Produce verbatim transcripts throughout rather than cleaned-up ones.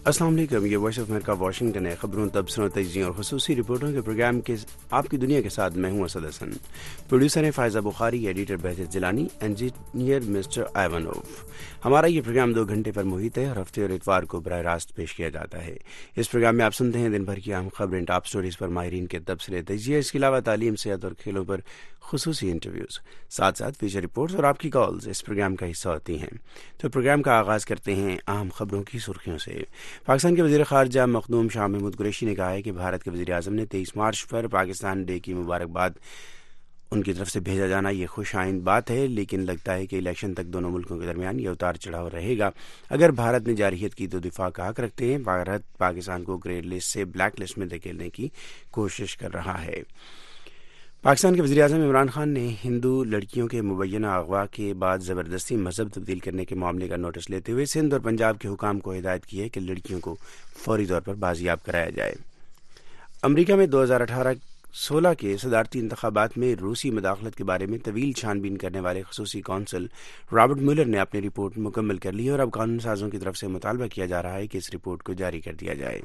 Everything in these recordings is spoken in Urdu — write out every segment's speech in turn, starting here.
السلام علیکم، یہ وائس آف امریکہ واشنگٹن ہے۔ خبروں، تبصروں، تجزیوں اور خصوصی رپورٹوں کے پروگرام کے آپ کی دنیا کے ساتھ میں ہوں اسد حسن۔ پروڈیوسر ہیں Faiza Bukhari, editor Behjat Jilani, engineer mister Ivanov. ہمارا یہ پروگرام دو گھنٹے پر محیط ہے اور ہفتے اور اتوار کو براہ راست پیش کیا جاتا ہے۔ اس پروگرام میں آپ سنتے ہیں دن بھر کی اہم خبریں، ٹاپ سٹوریز پر ماہرین کے تبصرے، تجزیے، اس کے علاوہ تعلیم، صحت اور کھیلوں پر خصوصی انٹرویوز، ساتھ ساتھ فیچر رپورٹس اور آپ کی کالز اس پروگرام کا حصہ ہوتی ہیں۔ تو پروگرام کا آغاز کرتے ہیں اہم خبروں کی سرخیوں سے۔ پاکستان کے وزیر خارجہ مخدوم شاہ محمود قریشی نے کہا ہے کہ بھارت کے وزیر اعظم نے تیئیس مارچ پر پاکستان ڈے کی مبارکباد ان کی طرف سے بھیجا جانا یہ خوش آئند بات ہے، لیکن لگتا ہے کہ الیکشن تک دونوں ملکوں کے درمیان یہ اتار چڑھاؤ رہے گا۔ اگر بھارت نے جارحیت کی تو دفاع کا حق رکھتے ہیں۔ بھارت پاکستان کو گرے لسٹ سے بلیک لسٹ میں دھکیلنے کی کوشش کر رہا ہے۔ پاکستان کے وزیر اعظم عمران خان نے ہندو لڑکیوں کے مبینہ اغوا کے بعد زبردستی مذہب تبدیل کرنے کے معاملے کا نوٹس لیتے ہوئے سندھ اور پنجاب کے حکام کو ہدایت کی ہے کہ لڑکیوں کو فوری طور پر بازیاب کرایا جائے۔ امریکہ میں دو ہزار اٹھارہ سولہ کے صدارتی انتخابات میں روسی مداخلت کے بارے میں طویل چھان بین کرنے والے خصوصی کونسل رابرٹ میولر نے اپنی رپورٹ مکمل کر لی ہے اور اب قانون سازوں کی طرف سے مطالبہ کیا جا رہا ہے کہ اس رپورٹ کو جاری کر دیا جائے۔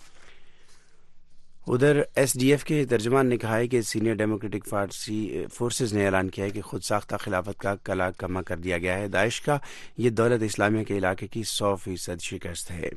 ادھر ایس ڈی ایف کے ترجمان نے کہا ہے کہ سینئر ڈیموکریٹک فورسز نے اعلان کیا ہے کہ خود ساختہ خلافت کا کلا کما کر دیا گیا ہے۔ داعش کا یہ دولت اسلامیہ کے علاقے کی سو فیصد شکست ہے۔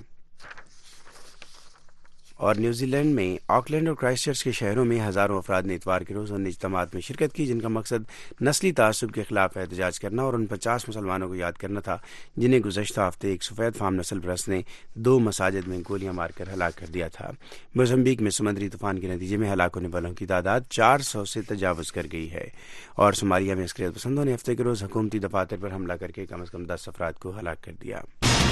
اور نیوزی لینڈ میں آکلینڈ اور کرائسٹ چرچ کے شہروں میں ہزاروں افراد نے اتوار کے روز ان اجتماعات میں شرکت کی جن کا مقصد نسلی تعصب کے خلاف احتجاج کرنا اور ان پچاس مسلمانوں کو یاد کرنا تھا جنہیں گزشتہ ہفتے ایک سفید فام نسل پرست نے دو مساجد میں گولیاں مار کر ہلاک کر دیا تھا۔ موزمبیق میں سمندری طوفان کے نتیجے میں ہلاک ہونے والوں کی تعداد چار سو سے تجاوز کر گئی ہے۔ اور صومالیہ میں عسکریت پسندوں نے ہفتے کے روز حکومتی دفاتر پر حملہ کر کے کم از کم دس افراد کو ہلاک کر دیا۔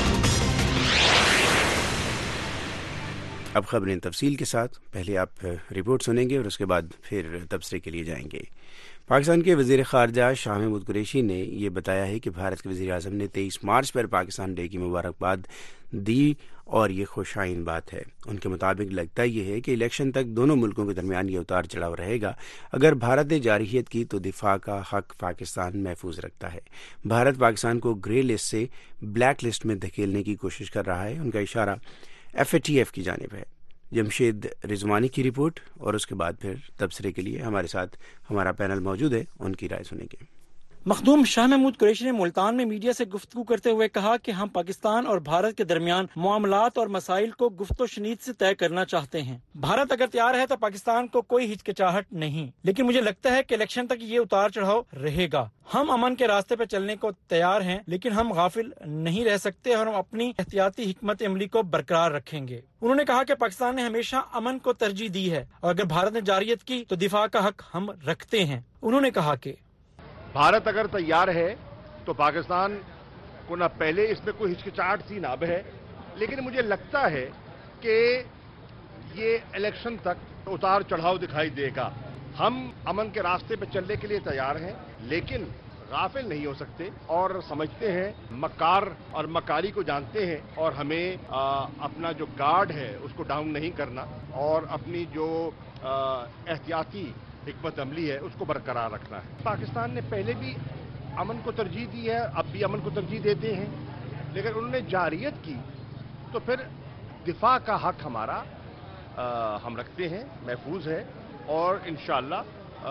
اب خبریں تفصیل کے ساتھ، پہلے آپ رپورٹ سنیں گے اور اس کے بعد پھر تبصرے کے لیے جائیں گے۔ پاکستان کے وزیر خارجہ شاہ محمود قریشی نے یہ بتایا ہے کہ بھارت کے وزیر اعظم نے تیئیس مارچ پر پاکستان ڈے کی مبارکباد دی اور یہ خوش آئند بات ہے۔ ان کے مطابق لگتا یہ ہے کہ الیکشن تک دونوں ملکوں کے درمیان یہ اتار چڑھاؤ رہے گا۔ اگر بھارت نے جارحیت کی تو دفاع کا حق پاکستان محفوظ رکھتا ہے۔ بھارت پاکستان کو گرے لسٹ سے بلیک لسٹ میں دھکیلنے کی کوشش کر رہا ہے۔ ان کا اشارہ ایف اے ٹی ایف کی جانب ہے۔ جمشید رضوانی کی رپورٹ اور اس کے بعد پھر تبصرے کے لیے ہمارے ساتھ ہمارا پینل موجود ہے، ان کی رائے سنیں گے۔ مخدوم شاہ محمود قریشی نے ملتان میں میڈیا سے گفتگو کرتے ہوئے کہا کہ ہم پاکستان اور بھارت کے درمیان معاملات اور مسائل کو گفت و شنید سے طے کرنا چاہتے ہیں۔ بھارت اگر تیار ہے تو پاکستان کو کوئی ہچکچاہٹ نہیں، لیکن مجھے لگتا ہے کہ الیکشن تک یہ اتار چڑھاؤ رہے گا۔ ہم امن کے راستے پہ چلنے کو تیار ہیں، لیکن ہم غافل نہیں رہ سکتے اور ہم اپنی احتیاطی حکمت عملی کو برقرار رکھیں گے۔ انہوں نے کہا کہ پاکستان نے ہمیشہ امن کو ترجیح دی ہے اور اگر بھارت نے جارحیت کی تو دفاع کا حق ہم رکھتے ہیں۔ انہوں نے کہا کہ بھارت اگر تیار ہے تو پاکستان کو نہ پہلے اس میں کوئی ہچکچاہٹ سی نہ ہے، لیکن مجھے لگتا ہے کہ یہ الیکشن تک اتار چڑھاؤ دکھائی دے گا۔ ہم امن کے راستے پہ چلنے کے لیے تیار ہیں، لیکن غافل نہیں ہو سکتے اور سمجھتے ہیں، مکار اور مکاری کو جانتے ہیں اور ہمیں آ, اپنا جو گارڈ ہے اس کو ڈاؤن نہیں کرنا اور اپنی جو آ, احتیاطی حکمت عملی ہے اس کو برقرار رکھنا ہے۔ پاکستان نے پہلے بھی امن کو ترجیح دی ہے، اب بھی امن کو ترجیح دیتے ہیں، لیکن انہوں نے جارحیت کی تو پھر دفاع کا حق ہمارا آ, ہم رکھتے ہیں، محفوظ ہے اور انشاءاللہ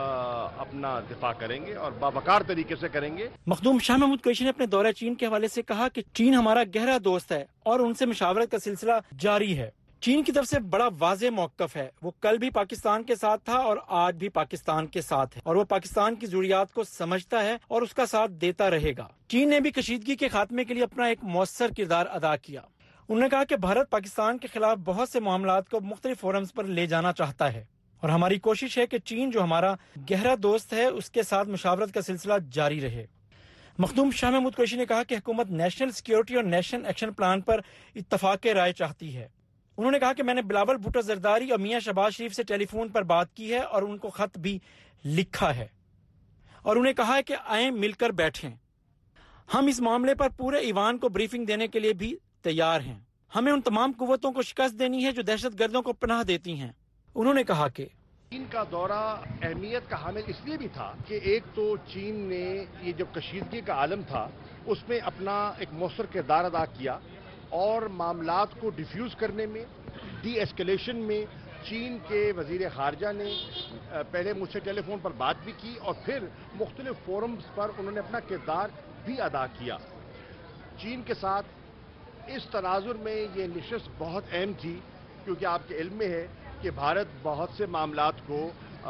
اپنا دفاع کریں گے اور باوقار طریقے سے کریں گے۔ مخدوم شاہ محمود قریشی نے اپنے دورہ چین کے حوالے سے کہا کہ چین ہمارا گہرا دوست ہے اور ان سے مشاورت کا سلسلہ جاری ہے۔ چین کی طرف سے بڑا واضح موقف ہے، وہ کل بھی پاکستان کے ساتھ تھا اور آج بھی پاکستان کے ساتھ ہے اور وہ پاکستان کی ضروریات کو سمجھتا ہے اور اس کا ساتھ دیتا رہے گا۔ چین نے بھی کشیدگی کے خاتمے کے لیے اپنا ایک مؤثر کردار ادا کیا۔ انہوں نے کہا کہ بھارت پاکستان کے خلاف بہت سے معاملات کو مختلف فورمز پر لے جانا چاہتا ہے اور ہماری کوشش ہے کہ چین جو ہمارا گہرا دوست ہے اس کے ساتھ مشاورت کا سلسلہ جاری رہے۔ مخدوم شاہ محمود قریشی نے کہا کہ حکومت نیشنل سیکیورٹی اور نیشنل ایکشن پلان پر اتفاق رائے چاہتی ہے۔ انہوں نے کہا کہ میں نے بلاول بھٹو زرداری اور میاں شہباز شریف سے ٹیلی فون پر بات کی ہے اور ان کو خط بھی لکھا ہے اور انہیں کہا ہے کہ آئیں مل کر بیٹھیں۔ ہم اس معاملے پر پورے ایوان کو بریفنگ دینے کے لیے بھی تیار ہیں۔ ہمیں ان تمام قوتوں کو شکست دینی ہے جو دہشت گردوں کو پناہ دیتی ہیں۔ انہوں نے کہا کہ چین کا دورہ اہمیت کا حامل اس لیے بھی تھا کہ ایک تو چین نے یہ جو کشیدگی کا عالم تھا اس میں اپنا ایک مؤثر کردار ادا کیا اور معاملات کو ڈیفیوز کرنے میں، ڈی ایسکیلیشن میں چین کے وزیر خارجہ نے پہلے مجھ سے ٹیلی فون پر بات بھی کی اور پھر مختلف فورمز پر انہوں نے اپنا کردار بھی ادا کیا. چین کے ساتھ اس تناظر میں یہ نشست بہت اہم تھی کیونکہ آپ کے علم میں ہے کہ بھارت بہت سے معاملات کو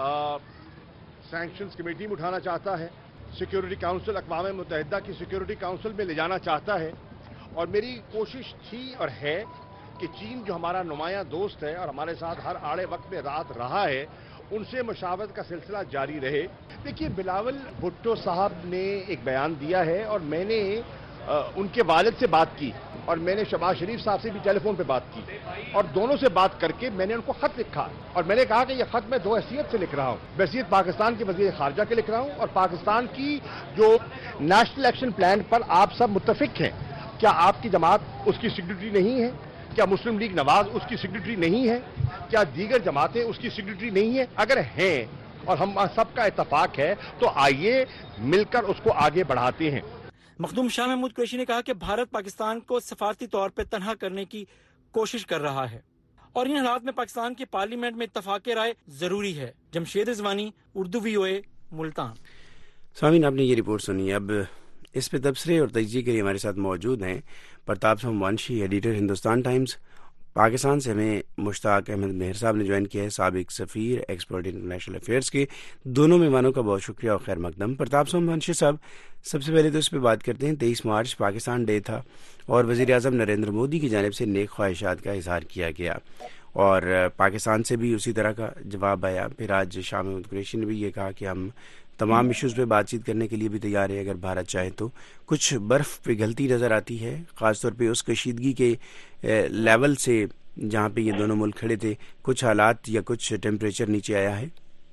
سینکشنز کمیٹی میں اٹھانا چاہتا ہے، سیکیورٹی کاؤنسل اقوام متحدہ کی سیکیورٹی کاؤنسل میں لے جانا چاہتا ہے، اور میری کوشش تھی اور ہے کہ چین جو ہمارا نمایاں دوست ہے اور ہمارے ساتھ ہر آڑے وقت میں رات رہا ہے، ان سے مشاورت کا سلسلہ جاری رہے. دیکھیے، بلاول بھٹو صاحب نے ایک بیان دیا ہے اور میں نے ان کے والد سے بات کی اور میں نے شہباز شریف صاحب سے بھی ٹیلی فون پہ بات کی اور دونوں سے بات کر کے میں نے ان کو خط لکھا اور میں نے کہا کہ یہ خط میں دو حیثیت سے لکھ رہا ہوں. بحیثیت پاکستان کے وزیر خارجہ کے لکھ رہا ہوں اور پاکستان کی جو نیشنل ایکشن پلان پر آپ سب متفق ہیں، کیا آپ کی جماعت اس کی سیکرٹری نہیں ہے؟ کیا مسلم لیگ نواز اس کی سیکرٹری نہیں ہے؟ کیا دیگر جماعتیں اس کی سیکرٹری نہیں ہیں؟ اگر ہیں اور ہم سب کا اتفاق ہے تو آئیے مل کر اس کو آگے بڑھاتے ہیں. مخدوم شاہ محمود قریشی نے کہا کہ بھارت پاکستان کو سفارتی طور پہ تنہا کرنے کی کوشش کر رہا ہے اور ان حالات میں پاکستان کی پارلیمنٹ میں اتفاق رائے ضروری ہے. جمشید رضوانی، اردو وی او اے، ملتان. سامعین، آپ نے یہ رپورٹ سنی. اب اس پہ تبصرے اور تجزیے کے لیے ہمارے ساتھ موجود ہیں پرتاپ سوموانشی، ایڈیٹر ہندوستان ٹائمز. پاکستان سے ہمیں مشتاق احمد مہر صاحب نے جوائن کیا ہے، سابق سفیر ایکسپرٹ انٹرنیشنل افیئرس کے. دونوں مہمانوں کا بہت شکریہ اور خیر مقدم. پرتاپ سوموانشی صاحب، سب سے پہلے تو اس پہ بات کرتے ہیں. تیئیس مارچ پاکستان ڈے تھا اور وزیر اعظم نریندر مودی کی جانب سے نیک خواہشات کا اظہار کیا گیا اور پاکستان سے بھی اسی طرح کا جواب آیا. پھر آج شاہ محمود قریشی نے بھی یہ کہا کہ ہم تمام ایشوز پہ بات چیت کرنے کے لیے بھی تیار ہے اگر بھارت چاہے تو. کچھ برف پگھلتی نظر آتی ہے، خاص طور پہ اس کشیدگی کے لیول سے جہاں پہ یہ دونوں ملک کھڑے تھے. کچھ حالات یا کچھ ٹیمپریچر نیچے آیا ہے؟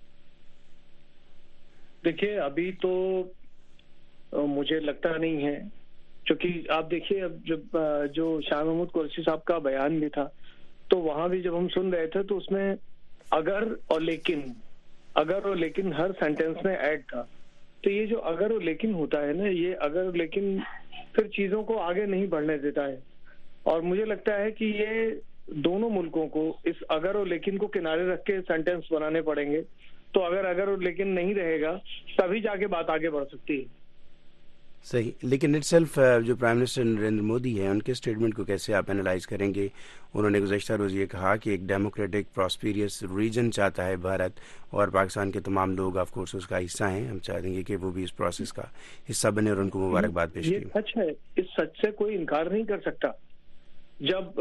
دیکھیے، ابھی تو مجھے لگتا نہیں ہے، کیونکہ آپ دیکھیے اب جب جو شاہ محمود قریشی صاحب کا بیان بھی تھا تو وہاں بھی جب ہم سن رہے تھے تو اس میں اگر اور لیکن اگر اور لیکن ہر سینٹینس میں ایڈ تھا. تو یہ جو اگر اور لیکن ہوتا ہے نا، یہ اگر اور لیکن پھر چیزوں کو آگے نہیں بڑھنے دیتا ہے. اور مجھے لگتا ہے کہ یہ دونوں ملکوں کو اس اگر اور لیکن کو کنارے رکھ کے سینٹینس بنانے پڑیں گے. تو اگر اگر اور لیکن نہیں رہے گا تبھی جا کے بات آگے بڑھ سکتی ہے. صحیح. لیکن اٹ سیلف جو پرائم منسٹر نریندر مودی ہے، ان کے اسٹیٹمنٹ کو کیسے آپ اینالائز کریں گے؟ انہوں نے گزشتہ روز یہ کہا کہ ایک ڈیموکریٹک پراسپیریس ریجن چاہتا ہے بھارت اور پاکستان کے تمام لوگ آف کورس اس کا حصہ ہیں. ہم چاہتے ہیں کہ وہ بھی اس پروسیس کا حصہ بنے اور ان کو مبارکباد پیش کی. یہ سچ ہے، اس سچ سے کوئی انکار نہیں کر سکتا. جب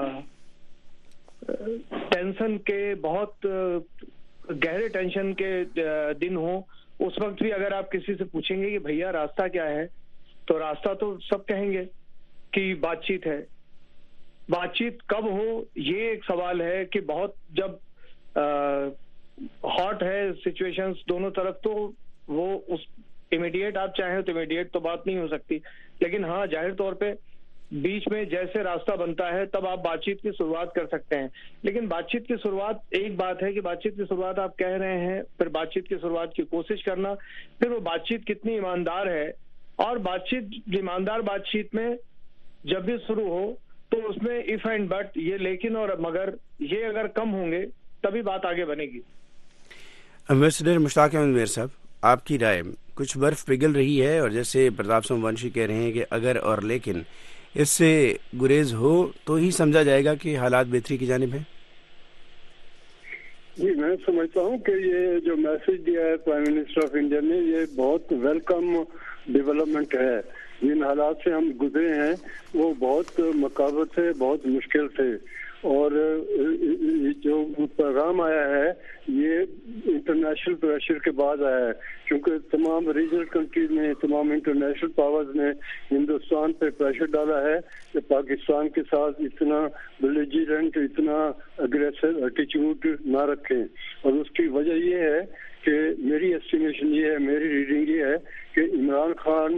ٹینشن کے بہت گہرے ٹینشن کے دن ہوں اس وقت بھی اگر آپ کسی سے پوچھیں گے کہ بھیا راستہ کیا ہے تو راستہ تو سب کہیں گے کہ بات چیت ہے. بات چیت کب ہو یہ ایک سوال ہے کہ بہت جب ہاٹ ہے سچویشنز دونوں طرف تو وہ اس امیڈیٹ آپ چاہیں تو امیڈیٹ تو بات نہیں ہو سکتی. لیکن ہاں ظاہر طور پہ بیچ میں جیسے راستہ بنتا ہے تب آپ بات چیت کی شروعات کر سکتے ہیں. لیکن بات چیت کی شروعات ایک بات ہے کہ بات چیت کی شروعات آپ کہہ رہے ہیں، پھر بات چیت کی شروعات کی کوشش کرنا، پھر وہ بات چیت کتنی ایماندار ہے. اور بات چیت ایماندار بات چیت میں جب بھی شروع ہو تو اس میں اف اینڈ بٹ، یہ لیکن اور مگر، یہ اگر کم ہوں گے تبھی بات آگے بنے گی. امبیسڈر مشتاق احمد میر صاحب، آپ کی رائے؟ کچھ برف پگھل رہی ہے اور جیسے پرتاپ سوموانشی کہہ رہے ہیں کہ اگر اور لیکن اس سے گریز ہو تو ہی سمجھا جائے گا کہ حالات بہتری کی جانب ہیں. جی، میں سمجھتا ہوں کہ یہ جو میسج دیا ہے پرائم منسٹر آف انڈیا نے یہ بہت ویلکم ڈیولپمنٹ ہے. جن حالات سے ہم گزرے ہیں وہ بہت مقابل تھے، بہت مشکل تھے، اور جو پیغام آیا ہے یہ انٹرنیشنل پریشر کے بعد آیا ہے، کیونکہ تمام ریجنل کنٹریز نے، تمام انٹرنیشنل پاورز نے ہندوستان پہ پریشر ڈالا ہے کہ پاکستان کے ساتھ اتنا بیلیجرنٹ، اتنا اگریسو ایٹیچیوڈ نہ رکھیں. اور اس کی وجہ یہ ہے کہ میری ایسٹیمیشن یہ ہے، میری ریڈنگ یہ ہے کہ عمران خان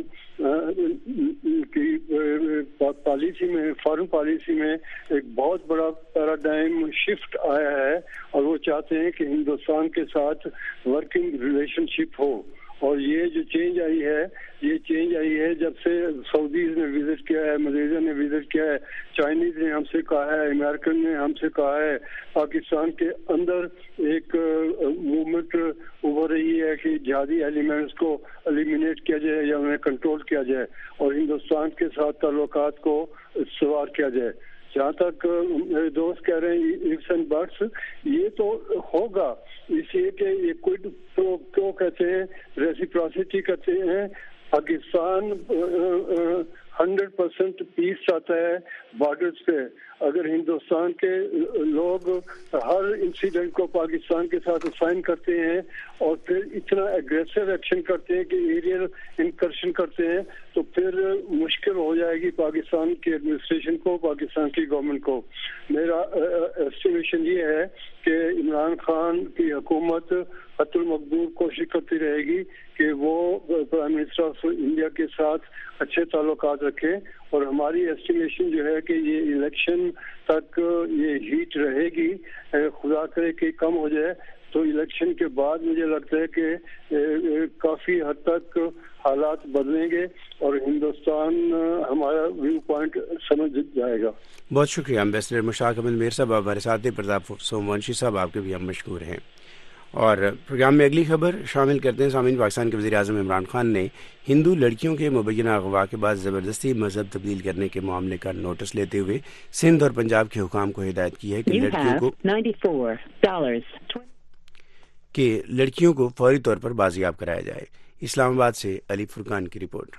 کی پالیسی میں، فارن پالیسی میں ایک بہت بڑا پیراڈائم شفٹ آیا ہے اور وہ چاہتے ہیں کہ ہندوستان کے ساتھ ورکنگ ریلیشن شپ ہو. اور یہ جو چینج آئی ہے یہ چینج آئی ہے جب سے سعودیز نے وزٹ کیا ہے, ملیشیا نے وزٹ کیا ہے, چائنیز نے ہم سے کہا ہے, امریکن نے ہم سے کہا ہے. پاکستان کے اندر ایک موومنٹ ابھر رہی ہے کہ جہادی ایلیمنٹس کو ایلیمینیٹ کیا جائے یا انہیں کنٹرول کیا جائے اور ہندوستان کے ساتھ تعلقات کو استوار کیا جائے. جہاں تک میرے دوست کہہ رہے ہیں ایفس اینڈ بٹس, یہ تو ہوگا اس لیے کہ یہ کوئی تو کہتے ہیں ریسیپراسٹی کرتے ہیں. پاکستان ہنڈریڈ پرسینٹ پیس چاہتا ہے بارڈرز پہ. اگر ہندوستان کے لوگ ہر انسیڈنٹ کو پاکستان کے ساتھ اسائن کرتے ہیں اور پھر اتنا ایگریسو ایکشن کرتے ہیں کہ ایریل انکرشن کرتے ہیں تو پھر مشکل ہو جائے گی پاکستان کی ایڈمنسٹریشن کو, پاکستان کی گورنمنٹ کو. میرا ایسٹیمیشن یہ ہے کہ عمران خان کی حکومت حتی المقدور کوشش کرتی رہے گی کہ وہ پرائم منسٹر آف انڈیا کے ساتھ اچھے تعلقات رکھیں, اور ہماری ایسٹیمیشن جو ہے کہ یہ الیکشن تک یہ ہیٹ رہے گی. خدا کرے کہ کم ہو جائے تو الیکشن کے بعد مجھے لگتا ہے کہ کافی حد تک حالات بدلیں گے اور ہندوستان ہمارا ویو پوائنٹ سمجھ جائے گا. بہت شکریہ امبیسڈر مشتاق احمد میر صاحب. ہمارے ساتھ پرتاپ سومونشی صاحب, آپ کے بھی ہم مشکور ہیں. اور پروگرام میں اگلی خبر شامل کرتے ہیں. سامعین, پاکستان کے وزیر اعظم عمران خان نے ہندو لڑکیوں کے مبینہ اغوا کے بعد زبردستی مذہب تبدیل کرنے کے معاملے کا نوٹس لیتے ہوئے سندھ اور پنجاب کے حکام کو ہدایت کی ہے کہ لڑکیوں کو کہ لڑکیوں کو فوری طور پر بازیاب کرایا جائے. اسلام آباد سے علی فرقان کی رپورٹ.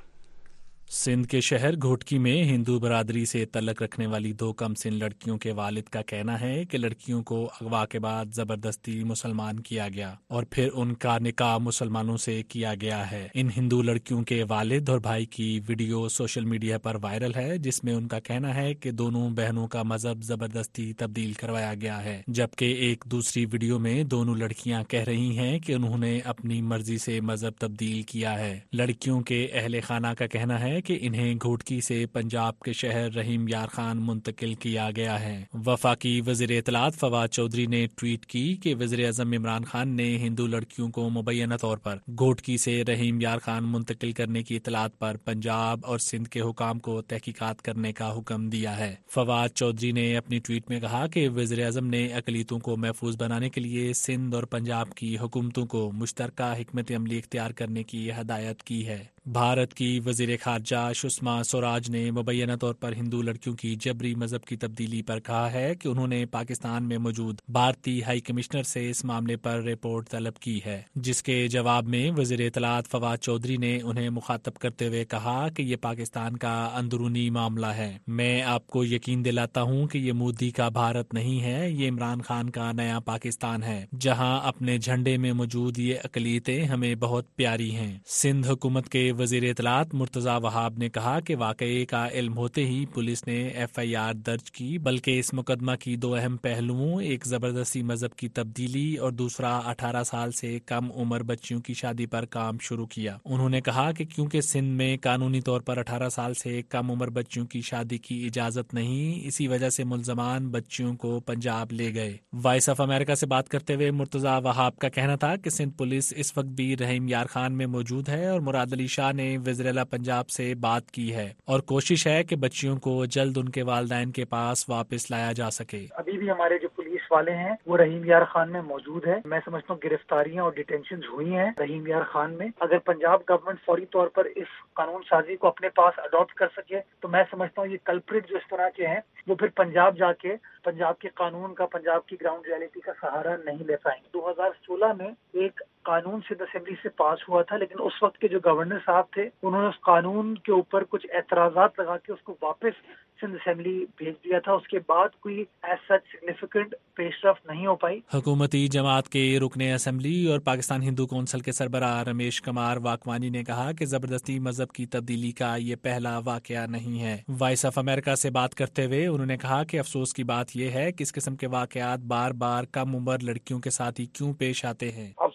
سندھ کے شہر گھوٹکی میں ہندو برادری سے تعلق رکھنے والی دو کم سن لڑکیوں کے والد کا کہنا ہے کہ لڑکیوں کو اغوا کے بعد زبردستی مسلمان کیا گیا اور پھر ان کا نکاح مسلمانوں سے کیا گیا ہے. ان ہندو لڑکیوں کے والد اور بھائی کی ویڈیو سوشل میڈیا پر وائرل ہے جس میں ان کا کہنا ہے کہ دونوں بہنوں کا مذہب زبردستی تبدیل کروایا گیا ہے, جبکہ ایک دوسری ویڈیو میں دونوں لڑکیاں کہہ رہی ہیں کہ انہوں نے اپنی مرضی سے مذہب تبدیل کیا ہے. لڑکیوں کے اہل خانہ کا کہنا ہے کہ انہیں گھوٹکی سے پنجاب کے شہر رحیم یار خان منتقل کیا گیا ہے. وفاقی وزیر اطلاعات فواد چودھری نے ٹویٹ کی کہ وزیر اعظم عمران خان نے ہندو لڑکیوں کو مبینہ طور پر گھوٹکی سے رحیم یار خان منتقل کرنے کی اطلاعات پر پنجاب اور سندھ کے حکام کو تحقیقات کرنے کا حکم دیا ہے. فواد چودھری نے اپنی ٹویٹ میں کہا کہ وزیر اعظم نے اقلیتوں کو محفوظ بنانے کے لیے سندھ اور پنجاب کی حکومتوں کو مشترکہ حکمت عملی اختیار کرنے کی ہدایت کی ہے. بھارت کی وزیر خارجہ سشما سوراج نے مبینہ طور پر ہندو لڑکیوں کی جبری مذہب کی تبدیلی پر کہا ہے کہ انہوں نے پاکستان میں موجود بھارتی ہائی کمشنر سے اس معاملے پر رپورٹ طلب کی ہے, جس کے جواب میں وزیر اطلاعات فواد چودھری نے انہیں مخاطب کرتے ہوئے کہا کہ یہ پاکستان کا اندرونی معاملہ ہے. میں آپ کو یقین دلاتا ہوں کہ یہ مودی کا بھارت نہیں ہے, یہ عمران خان کا نیا پاکستان ہے جہاں اپنے جھنڈے میں موجود یہ اقلیتیں ہمیں بہت پیاری ہیں. سندھ حکومت کے وزیر اطلاعات مرتضی وہاب نے کہا کہ واقعے کا علم ہوتے ہی پولیس نے ایف آئی آر درج کی, بلکہ اس مقدمہ کی دو اہم پہلوؤں, ایک زبردستی مذہب کی تبدیلی اور دوسرا اٹھارہ سال سے کم عمر بچیوں کی شادی پر کام شروع کیا. انہوں نے کہا کہ کیونکہ سندھ میں قانونی طور پر اٹھارہ سال سے کم عمر بچیوں کی شادی کی اجازت نہیں, اسی وجہ سے ملزمان بچیوں کو پنجاب لے گئے. وائس آف امریکہ سے بات کرتے ہوئے مرتضی وہاب کا کہنا تھا کہ سندھ پولیس اس وقت بھی رحیم یار خان میں موجود ہے اور مراد علی شاہ نے وزیر اعلیٰ پنجاب سے بات کی ہے اور کوشش ہے کہ بچیوں کو جلد ان کے والدین کے پاس واپس لایا جا سکے. ابھی بھی ہمارے جو پولیس والے ہیں وہ رحیم یار خان میں موجود ہے. میں سمجھتا ہوں گرفتاریاں اور ڈیٹینشن ہوئی ہیں رحیم یار خان میں. اگر پنجاب گورنمنٹ فوری طور پر اس قانون سازی کو اپنے پاس اڈاپٹ کر سکے تو میں سمجھتا ہوں یہ کلپریٹ جو اس طرح کے ہیں وہ پھر پنجاب جا کے پنجاب کے قانون کا, پنجاب کی گراؤنڈ ریئلٹی کا سہارا نہیں لے پائیں. دو ہزار سولہ میں ایک قانون سندھ اسمبلی سے پاس ہوا تھا, لیکن اس وقت کے جو گورنر صاحب تھے انہوں نے اس قانون کے اوپر کچھ اعتراضات لگا کے اس کو واپس سندھ اسمبلی بھیج دیا تھا. اس کے بعد کوئی ایز سچ سگنیفیکنٹ پیش رفت نہیں ہو پائی. حکومتی جماعت کے رکن اسمبلی اور پاکستان ہندو کونسل کے سربراہ رمیش کمار واکوانی نے کہا کہ زبردستی مذہب کی تبدیلی کا یہ پہلا واقعہ نہیں ہے. وائس آف امریکہ سے بات کرتے ہوئے انہوں نے کہا کہ افسوس کی بات یہ ہے کہ اس قسم کے واقعات بار بار کم عمر لڑکیوں کے ساتھ ہی کیوں پیش آتے ہیں.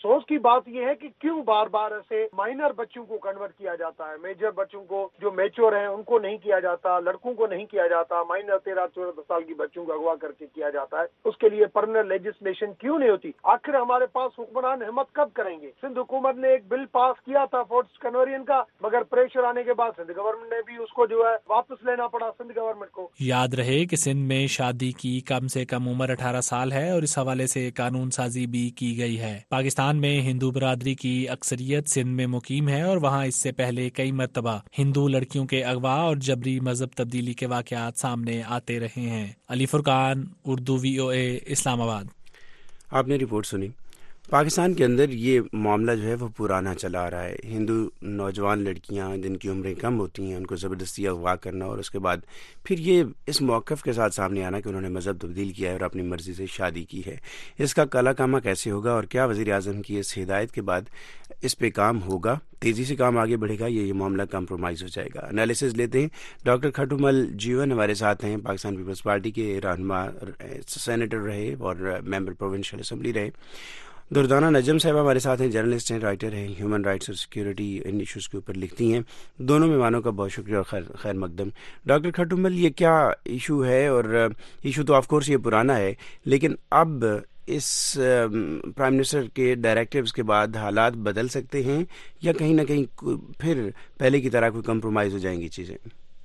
افسوس کی بات یہ ہے کہ کیوں بار بار ایسے مائنر بچوں کو کنورٹ کیا جاتا ہے، میجر بچوں کو جو میچور ہیں ان کو نہیں کیا جاتا، لڑکوں کو نہیں کیا جاتا، مائنر تیرہ چودہ سال کی بچوں کو اغوا کر کے کیا جاتا ہے. اس کے لیے پرمننٹ لیجسلیشن کیوں نہیں ہوتی؟ آخر ہمارے پاس حکمران ہمت کب کریں گے؟ سندھ حکومت نے ایک بل پاس کیا تھا فورس کنورژن کا، مگر پریشر آنے کے بعد سندھ گورنمنٹ نے بھی اس کو جو ہے واپس لینا پڑا سندھ گورنمنٹ کو. یاد رہے کہ سندھ میں شادی کی کم سے کم عمر اٹھارہ سال ہے اور اس حوالے سے قانون سازی بھی کی گئی ہے. پاکستان میں ہندو برادری کی اکثریت سندھ میں مقیم ہے اور وہاں اس سے پہلے کئی مرتبہ ہندو لڑکیوں کے اغوا اور جبری مذہب تبدیلی کے واقعات سامنے آتے رہے ہیں. علی فرقان، اردو وی او اے، اسلام آباد. آپ نے رپورٹ سنی. پاکستان کے اندر یہ معاملہ جو ہے وہ پرانا چلا آ رہا ہے. ہندو نوجوان لڑکیاں جن کی عمریں کم ہوتی ہیں ان کو زبردستی اغوا کرنا اور اس کے بعد پھر یہ اس موقف کے ساتھ سامنے آنا کہ انہوں نے مذہب تبدیل کیا ہے اور اپنی مرضی سے شادی کی ہے. اس کا کالا کامہ کیسے ہوگا اور کیا وزیر اعظم کی اس ہدایت کے بعد اس پہ کام ہوگا، تیزی سے کام آگے بڑھے گا، یہ یہ معاملہ کمپرومائز ہو جائے گا؟ انالیسز لیتے ہیں. ڈاکٹر کھٹو مل جیون ہمارے ساتھ ہیں، پاکستان پیپلز پارٹی کے رہنما، سینیٹر رہے اور ممبر پروونشل اسمبلی رہے. دردانہ نجم صاحبہ ہمارے ساتھ ہیں، جرنلسٹ ہیں، رائٹر ہیں، ہیومن رائٹس اور سیکیورٹی ان ایشوز کے اوپر لکھتی ہیں. دونوں مہمانوں کا بہت شکریہ اور خیر خیر مقدم. ڈاکٹر کھٹو مل، یہ کیا ایشو ہے؟ اور ایشو تو آف کورس یہ پرانا ہے، لیکن اب اس پرائم منسٹر کے ڈائریکٹیوز کے بعد حالات بدل سکتے ہیں یا کہیں نہ کہیں پھر پہلے کی طرح کوئی کمپرومائز ہو جائیں گی چیزیں؟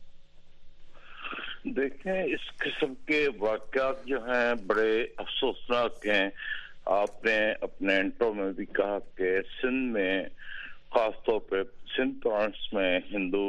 دیکھیں، اس قسم کے واقعات جو ہیں بڑے افسوسناک ہیں. آپ نے اپنے انٹرو میں بھی کہا کہ سندھ میں، خاص طور پہ سندھ پروونس میں ہندو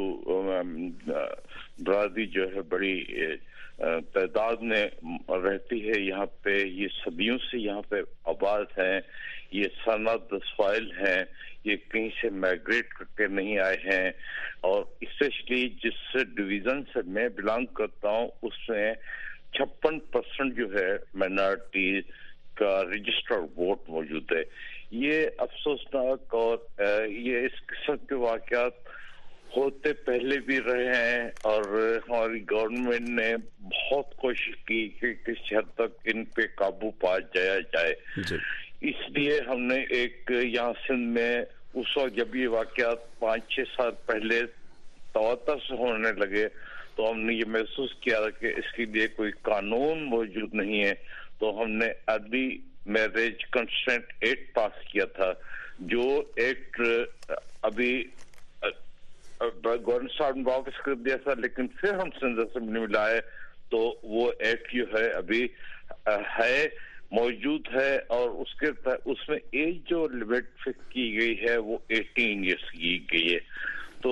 برادری جو ہے بڑی تعداد میں رہتی ہے. یہاں پہ یہ صدیوں سے یہاں پہ آباد ہیں، یہ سند فائل ہیں، یہ کہیں سے مائگریٹ کر کے نہیں آئے ہیں. اور اسپیشلی جس ڈویژن سے میں بلانگ کرتا ہوں اس میں چھپن پرسنٹ جو ہے مائنارٹیز کا رجسٹرڈ ووٹ موجود ہے. یہ افسوسناک اور یہ اس قسم کے واقعات ہوتے پہلے بھی رہے ہیں اور ہماری گورنمنٹ نے بہت کوشش کی کہ کس حد تک ان پہ قابو پا جایا جائے. اس لیے ہم نے ایک یہاں سندھ میں اس وقت جب یہ واقعات پانچ چھ سال پہلے تواتر سے ہونے لگے تو ہم نے یہ محسوس کیا کہ اس کے لیے کوئی قانون موجود نہیں ہے. تو ہم نے ادبی میرج کنسنٹ ایکٹ پاس کیا تھا، جو ایکٹ ابھی گورنر صاحب نے واپس کر دیا تھا، لیکن پھر ہم سندھ اسمبلی میں لائے تو وہ ایکٹ جو ہے ابھی ہے، موجود ہے. اور اس کے اس میں ایج جو لمٹ فکس کی گئی ہے وہ ایٹین ایئرس کی گئی ہے. تو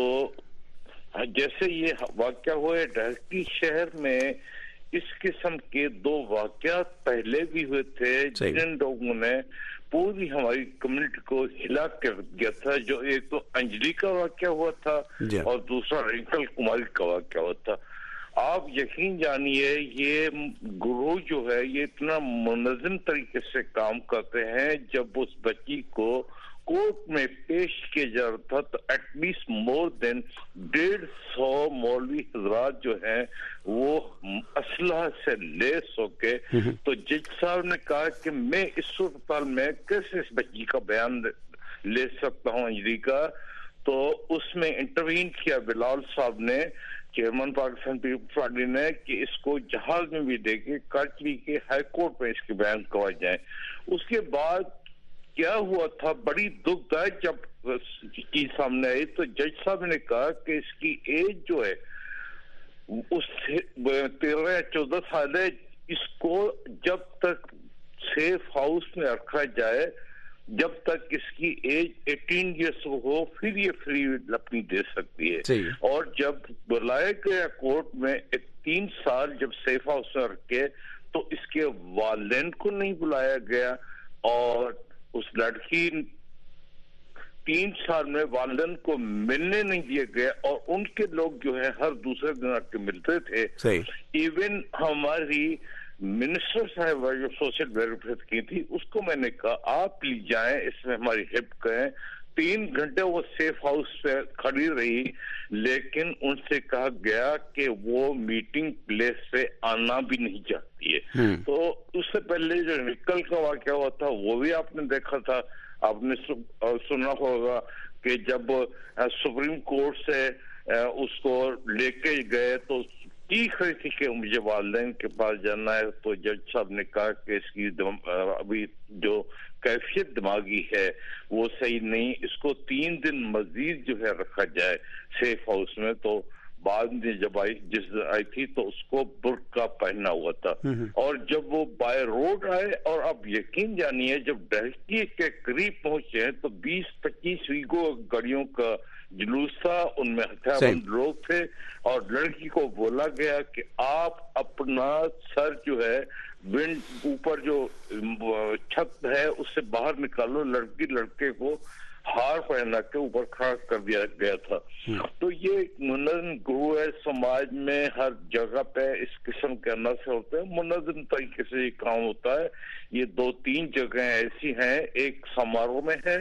جیسے یہ واقعہ ہوئے ڈہلکی شہر میں، اس قسم کے دو واقعات پہلے بھی ہوئے تھے جن لوگوں نے پوری ہماری کمیونٹی کو ہلا کر دیا تھا. جو ایک تو انجلی کا واقعہ ہوا تھا اور دوسرا رنکل کماری کا واقعہ ہوا تھا. آپ یقین جانیے یہ گروہ جو ہے یہ اتنا منظم طریقے سے کام کرتے ہیں. جب اس بچی کو کورٹ میں پیش کیا جا رہا تھا تو ایٹ لیسٹ مور دین ڈیڑھ سو مولوی حضرات جو ہیں وہ اسلحہ سے لیس ہو کے، تو جج صاحب نے کہا کہ میں اس صورتحال میں کیسے اس بچی کا بیان لے سکتا ہوں انجلی کا. تو اس میں انٹروین کیا بلال صاحب نے، چیئرمین پاکستان پیپلز پارٹی نے، کہ اس کو جہاز میں بھی دے کے کاٹلی کے ہائی کورٹ میں اس کے بیان کروائے جائیں. اس کے بعد کیا ہوا تھا بڑی دکھ دائک جب چیز سامنے آئی تو جج صاحب نے کہا کہ اس کی ایج جو ہے اس تیرہ یا چودہ سال ہے، اس کو جب تک سیف ہاؤس میں رکھا جائے، جب تک اس کی ایج ایٹین ایئرس ہو پھر یہ فری اپنی دے سکتی ہے. اور جب بلایا گیا کورٹ میں تین سال جب سیف ہاؤس میں رکھے تو اس کے والدین کو نہیں بلایا گیا اور اس لڑکی تین سال میں والدین کو ملنے نہیں دیا گیا اور ان کے لوگ جو ہے ہر دوسرے دن آ کے ملتے تھے. ایون ہماری منسٹر صاحب جو سوشل ویلفیئر کی تھی اس کو میں نے کہا آپ لی جائیں، اس میں ہماری ہیلپ کریں. تین گھنٹے وہ سیف ہاؤس پہ کھڑی رہی لیکن ان سے کہا گیا کہ وہ میٹنگ پلیس پہ آنا بھی نہیں چاہتی ہے. تو اس سے پہلے جو نکل کا واقعہ ہوا تھا وہ بھی آپ نے دیکھا تھا. آپ نے سنا ہوگا کہ جب سپریم کورٹ سے اس کو لے کے گئے تو چیخ رہی تھی کہ مجھے والدین کے پاس جانا ہے، تو جج صاحب نے کہا کہ اس کی ابھی جو کیفیت دماغی ہے وہ صحیح نہیں، اس کو تین دن مزید جو ہے رکھا جائے سیف ہاؤس میں. تو بعد میں جب آئی جس آئی تھی تو اس کو برقع پہنا ہوا تھا، اور جب وہ بائی روڈ آئے اور اب یقین جانیے جب ڈہکی کے قریب پہنچے ہیں تو بیس پچیس ویگو گاڑیوں کا جلوس تھا، ان میں ہتھیار بند لوگ تھے، اور لڑکی کو بولا گیا کہ آپ اپنا سر جو ہے ونڈ اوپر جو چھت ہے اس سے باہر نکالو. لڑکی لڑکے کو ہار پہنا کے اوپر کھڑا کر دیا گیا تھا. تو یہ منظم گروہ ہے سماج میں، ہر جگہ پہ اس قسم کے نشے ہوتے ہیں، منظم طریقے سے یہ کام ہوتا ہے. یہ دو تین جگہیں ایسی ہیں، ایک سمارو میں ہے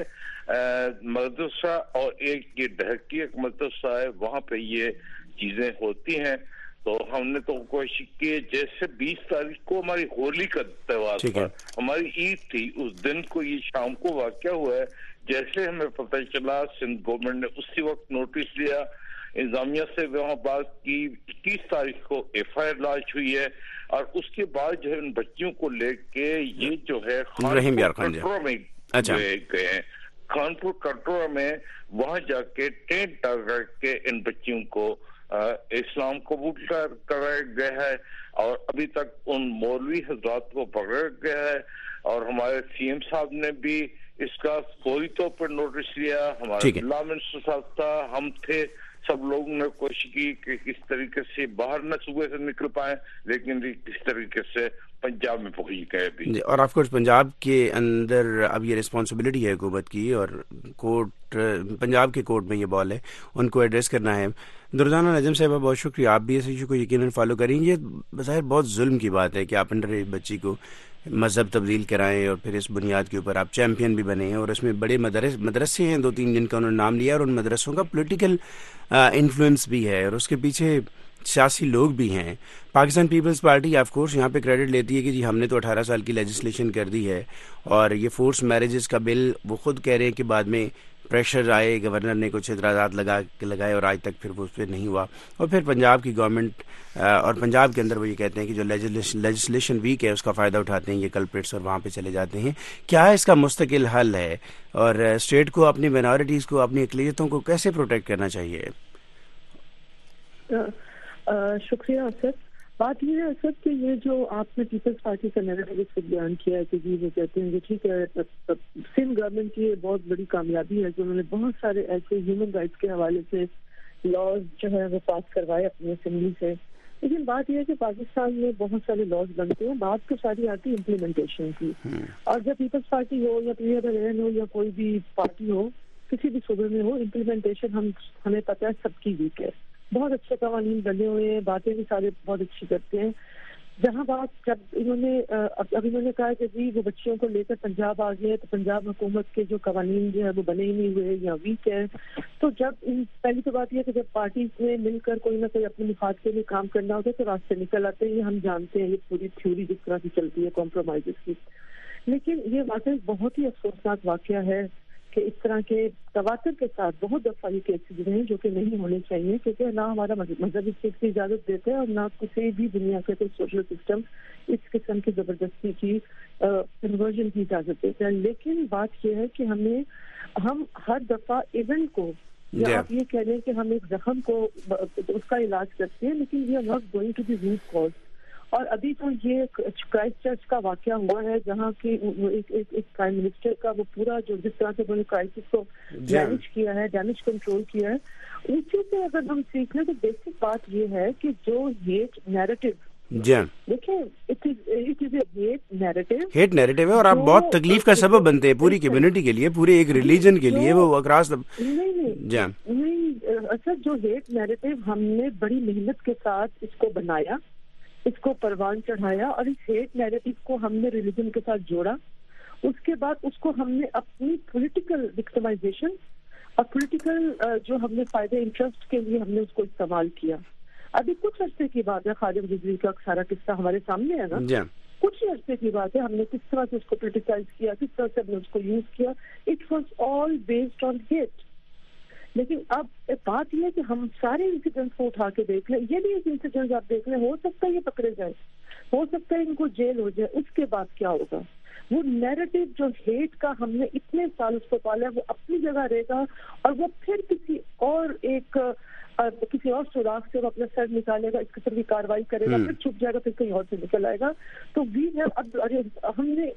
مدرسہ، اور ایک یہ ڈھکی ایک مدرسہ ہے، وہاں پہ یہ چیزیں ہوتی ہیں. تو ہم نے تو کوشش کی، جیسے بیس تاریخ کو ہماری ہولی کا تہوار تھا، ہماری عید تھی، اس دن کو یہ شام کو واقعہ ہوا ہے. جیسے ہمیں پتہ چلا سندھ گورنمنٹ نے اسی وقت نوٹس لیا، انتظامیہ سے وہاں بات کی. اکیس تاریخ کو ایف آئی آر لانچ ہوئی ہے، اور اس کے بعد جو ہے ان بچیوں کو لے کے یہ جو ہے کانٹرول میں گئے ہیں. کانپور کٹورا میں وہاں جا کے ٹینٹ ڈال کے ان بچیوں کو اسلام قبول کرایا گیا ہے، اور ابھی تک ان مولوی حضرات کو پکڑا گیا ہے. اور ہمارے سی ایم صاحب نے بھی اس کا فوری طور پر نوٹس لیا. ہمارے لا منسٹر صاحب تھا، ہم تھے، سب لوگوں نے کوشش کی کہ کس طریقے سے باہر نہ صوبے سے نکل پائیں، لیکن کس طریقے سے پنجاب میں پہنچ گئے ابھی. اور آف کورس پنجاب کے اندر اب یہ رسپانسبلٹی ہے حکومت کی، اور کورٹ پنجاب کے کورٹ میں یہ بال ہے، ان کو ایڈریس کرنا ہے. دردانہ نجم صاحبہ بہت شکریہ، آپ بھی اس ایشو کو یقیناً فالو کریں. یہ بظاہر بہت ظلم کی بات ہے کہ آپ انڈر ایج بچی کو مذہب تبدیل کرائیں اور پھر اس بنیاد کے اوپر آپ چیمپئن بھی بنے ہیں، اور اس میں بڑے مدرس مدرسے ہیں دو تین جن کا انہوں نے نام لیا، اور ان مدرسوں کا پولیٹیکل انفلوئنس بھی ہے، اور اس کے پیچھے سیاسی لوگ بھی ہیں. Pakistan peoples party of course یہاں پہ کریڈٹ لیتی ہے کہ جی ہم نے تو اٹھارہ سال کی لیجسلیشن کر دی ہے، اور یہ فورس میرجز کا بل وہ خود کہہ رہے ہیں کہ بعد میں پریشر آئے، گورنر نے کچھ اعتراضات لگا لگائے اور آج تک پھر وہ اس پہ نہیں ہوا. اور پھر پنجاب کی گورنمنٹ اور پنجاب کے اندر وہ یہ کہتے ہیں کہ جو لیجسلیشن ویک ہے اس کا فائدہ اٹھاتے ہیں یہ کلپریٹس اور وہاں پہ چلے جاتے ہیں. کیا اس کا مستقل حل ہے، اور اسٹیٹ کو اپنی مائنورٹیز کو، اپنی اقلیتوں کو کیسے پروٹیکٹ کرنا چاہیے؟ شکریہ اسد. بات یہ ہے اسد کہ یہ جو آپ نے پیپلز پارٹی کا نیریٹو اس وقت بیان کیا ہے کہ جی وہ کہتے ہیں کہ ٹھیک ہے سندھ گورنمنٹ کی بہت بڑی کامیابی ہے کہ انہوں نے بہت سارے ایسے ہیومن رائٹس کے حوالے سے لاز جو ہے وہ پاس کروائے اپنی اسمبلی سے. لیکن بات یہ ہے کہ پاکستان میں بہت سارے لاز بنتے ہیں، بات تو ساری آتی ہے امپلیمنٹیشن کی. اور جب پیپلز پارٹی ہو یا پی ایل این ہو یا کوئی بھی پارٹی ہو کسی بھی صوبے میں ہو، امپلیمنٹیشن ہم ہمیں پتہ ہے سب کی ویک ہے. بہت اچھے قوانین بنے ہوئے ہیں، باتیں بھی سارے بہت اچھی کرتے ہیں. جہاں بات جب انہوں نے اب انہوں نے کہا کہ جی وہ بچیوں کو لے کر پنجاب آ گئے تو پنجاب حکومت کے جو قوانین جو ہے وہ بنے ہی نہیں ہوئے یا ویک ہے. تو جب ان پہلی تو بات یہ کہ جب پارٹیز میں مل کر کوئی نہ کوئی اپنے مفاد کے لیے کام کرنا ہوتا ہے تو راستے نکل آتے ہیں. یہ ہم جانتے ہیں، یہ پوری تھیوری جس طرح کی چلتی ہے کمپرومائزز کی. لیکن یہ واقعی بہت ہی افسوسناک واقعہ ہے کہ اس طرح کے تواتر کے ساتھ بہت دفعہ یہ کیسز ہیں جو کہ نہیں ہونے چاہیے، کیونکہ نہ ہمارا مذہبی چیز کی اجازت دیتے ہیں اور نہ کسی بھی دنیا کے کوئی سوشل سسٹم اس قسم کی زبردستی کی کنورژن کی اجازت دیتے ہیں. لیکن بات یہ ہے کہ ہمیں ہم ہر دفعہ ایونٹ کو یا آپ یہ کہہ رہے ہیں کہ ہم ایک زخم کو اس کا علاج کرتے ہیں، لیکن we are not going to the root cause. اور ابھی تو یہ کرائسٹ چرچ کا واقعہ ہوا ہے جہاں کی ایک ایک پرائم منسٹر کا وہ پورا جو جس طرح سے انہوں نے کرائسس کو مینیج کیا ہے، ڈیمیج کنٹرول کیا ہے، اسی سے اگر ہم سیکھ لیں تو بیسک بات یہ ہے کہ جو ہیٹ نیریٹو دیکھیں it is a hate narrative hate narrative ہے اور آپ بہت تکلیف کا سبب بنتے ہیں پوری کمیونٹی کے لیے، پورے ایک ریلیجن کے لیے. وہ اکراس نہیں نہیں اچھا جو ہیٹ نیریٹو ہم نے بڑی محنت کے ساتھ اس کو بنایا، اس کو پروان چڑھایا اور اس ہیٹ نیریٹو کو ہم نے ریلیجن کے ساتھ جوڑا. اس کے بعد اس کو ہم نے اپنی پولیٹیکل وکٹمائزیشن اور پولیٹیکل جو ہم نے فائدے انٹرسٹ کے لیے ہم نے اس کو استعمال کیا. ابھی کچھ عرصے کی بات ہے، خالد رضوی کا سارا قصہ ہمارے سامنے ہے نا. کچھ ہی عرصے کی بات ہے ہم نے کس طرح سے اس کو کریٹیسائز کیا, کس طرح سے ہم نے اس کو یوز کیا. It was all based on hate. لیکن اب بات یہ ہے کہ ہم سارے انسیڈنٹس کو اٹھا کے دیکھ لیں. یہ بھی ایک انسیڈنٹ آپ دیکھ لیں, ہو سکتا ہے یہ پکڑے جائیں, ہو سکتا ہے ان کو جیل ہو جائے, اس کے بعد کیا ہوگا؟ وہ نیریٹو جو ہیٹ کا ہم نے اتنے سال اس کو پالا وہ اپنی جگہ رہے گا, اور وہ پھر کسی اور ایک کسی اور سوراخ سے وہ اپنا سر نکالے گا, اس قسم کی کاروائی کرے گا, پھر چھپ جائے گا, پھر کہیں اور سے نکل آئے گا. تو وی ہیو اب ہم نے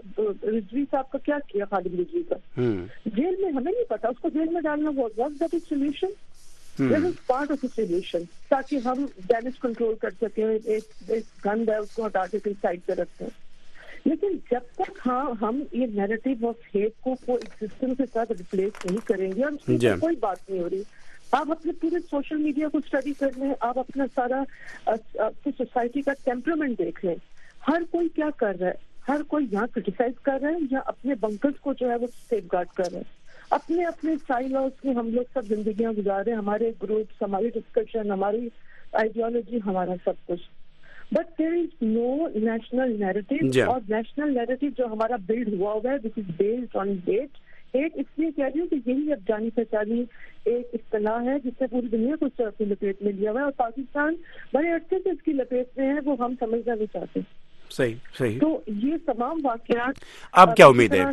رضوی صاحب کا کیا کیا, خالد رضوی کا جیل میں ہمیں نہیں پتا, اس کو جیل میں ڈالنا was that a solution? This is part of the solution, تاکہ ہم ڈیمیج کنٹرول کر سکیں. ایک گن ہے اس کو ہٹا کے کہیں سائڈ پہ رکھتے ہیں. لیکن جب تک ہاں ہم یہ نیریٹو آف ہیٹ کو کو ایگزسٹنس کے ساتھ ریپلیس نہیں کریں گے, اور اس کی کوئی بات نہیں ہو رہی. آپ اپنے پورے سوشل میڈیا کو اسٹڈی کر لیں, آپ اپنا سارا اپنی سوسائٹی کا ٹیمپرامنٹ دیکھ لیں. ہر کوئی کیا کر رہا ہے, ہر کوئی یہاں کرٹیسائز کر رہا ہے یا اپنے بنکرز کو جو ہے وہ سیف گارڈ کر رہے ہیں. اپنے اپنے سائلوز میں ہم لوگ سب زندگیاں گزار رہے ہیں, ہمارے گروپس, ہماری ڈسکشن, ہماری آئیڈیالوجی, ہمارا سب کچھ. But there is no national narrative, اور نیشنل نیریٹو جو ہمارا بلڈ ہوا ہوا ہے which is based on hate. Hate اس لیے کہہ رہی ہوں کہ یہی اب جانی پہچانی ایک اصطلاح ہے جس سے پوری دنیا کو اپنی لپیٹ میں لیا ہوا ہے, اور پاکستان بڑے عرصے سے اس کی لپیٹ میں ہے, وہ ہم سمجھنا نہیں چاہتے. صحیح صحیح. تو یہ تمام واقعات اب کیا امید ہے,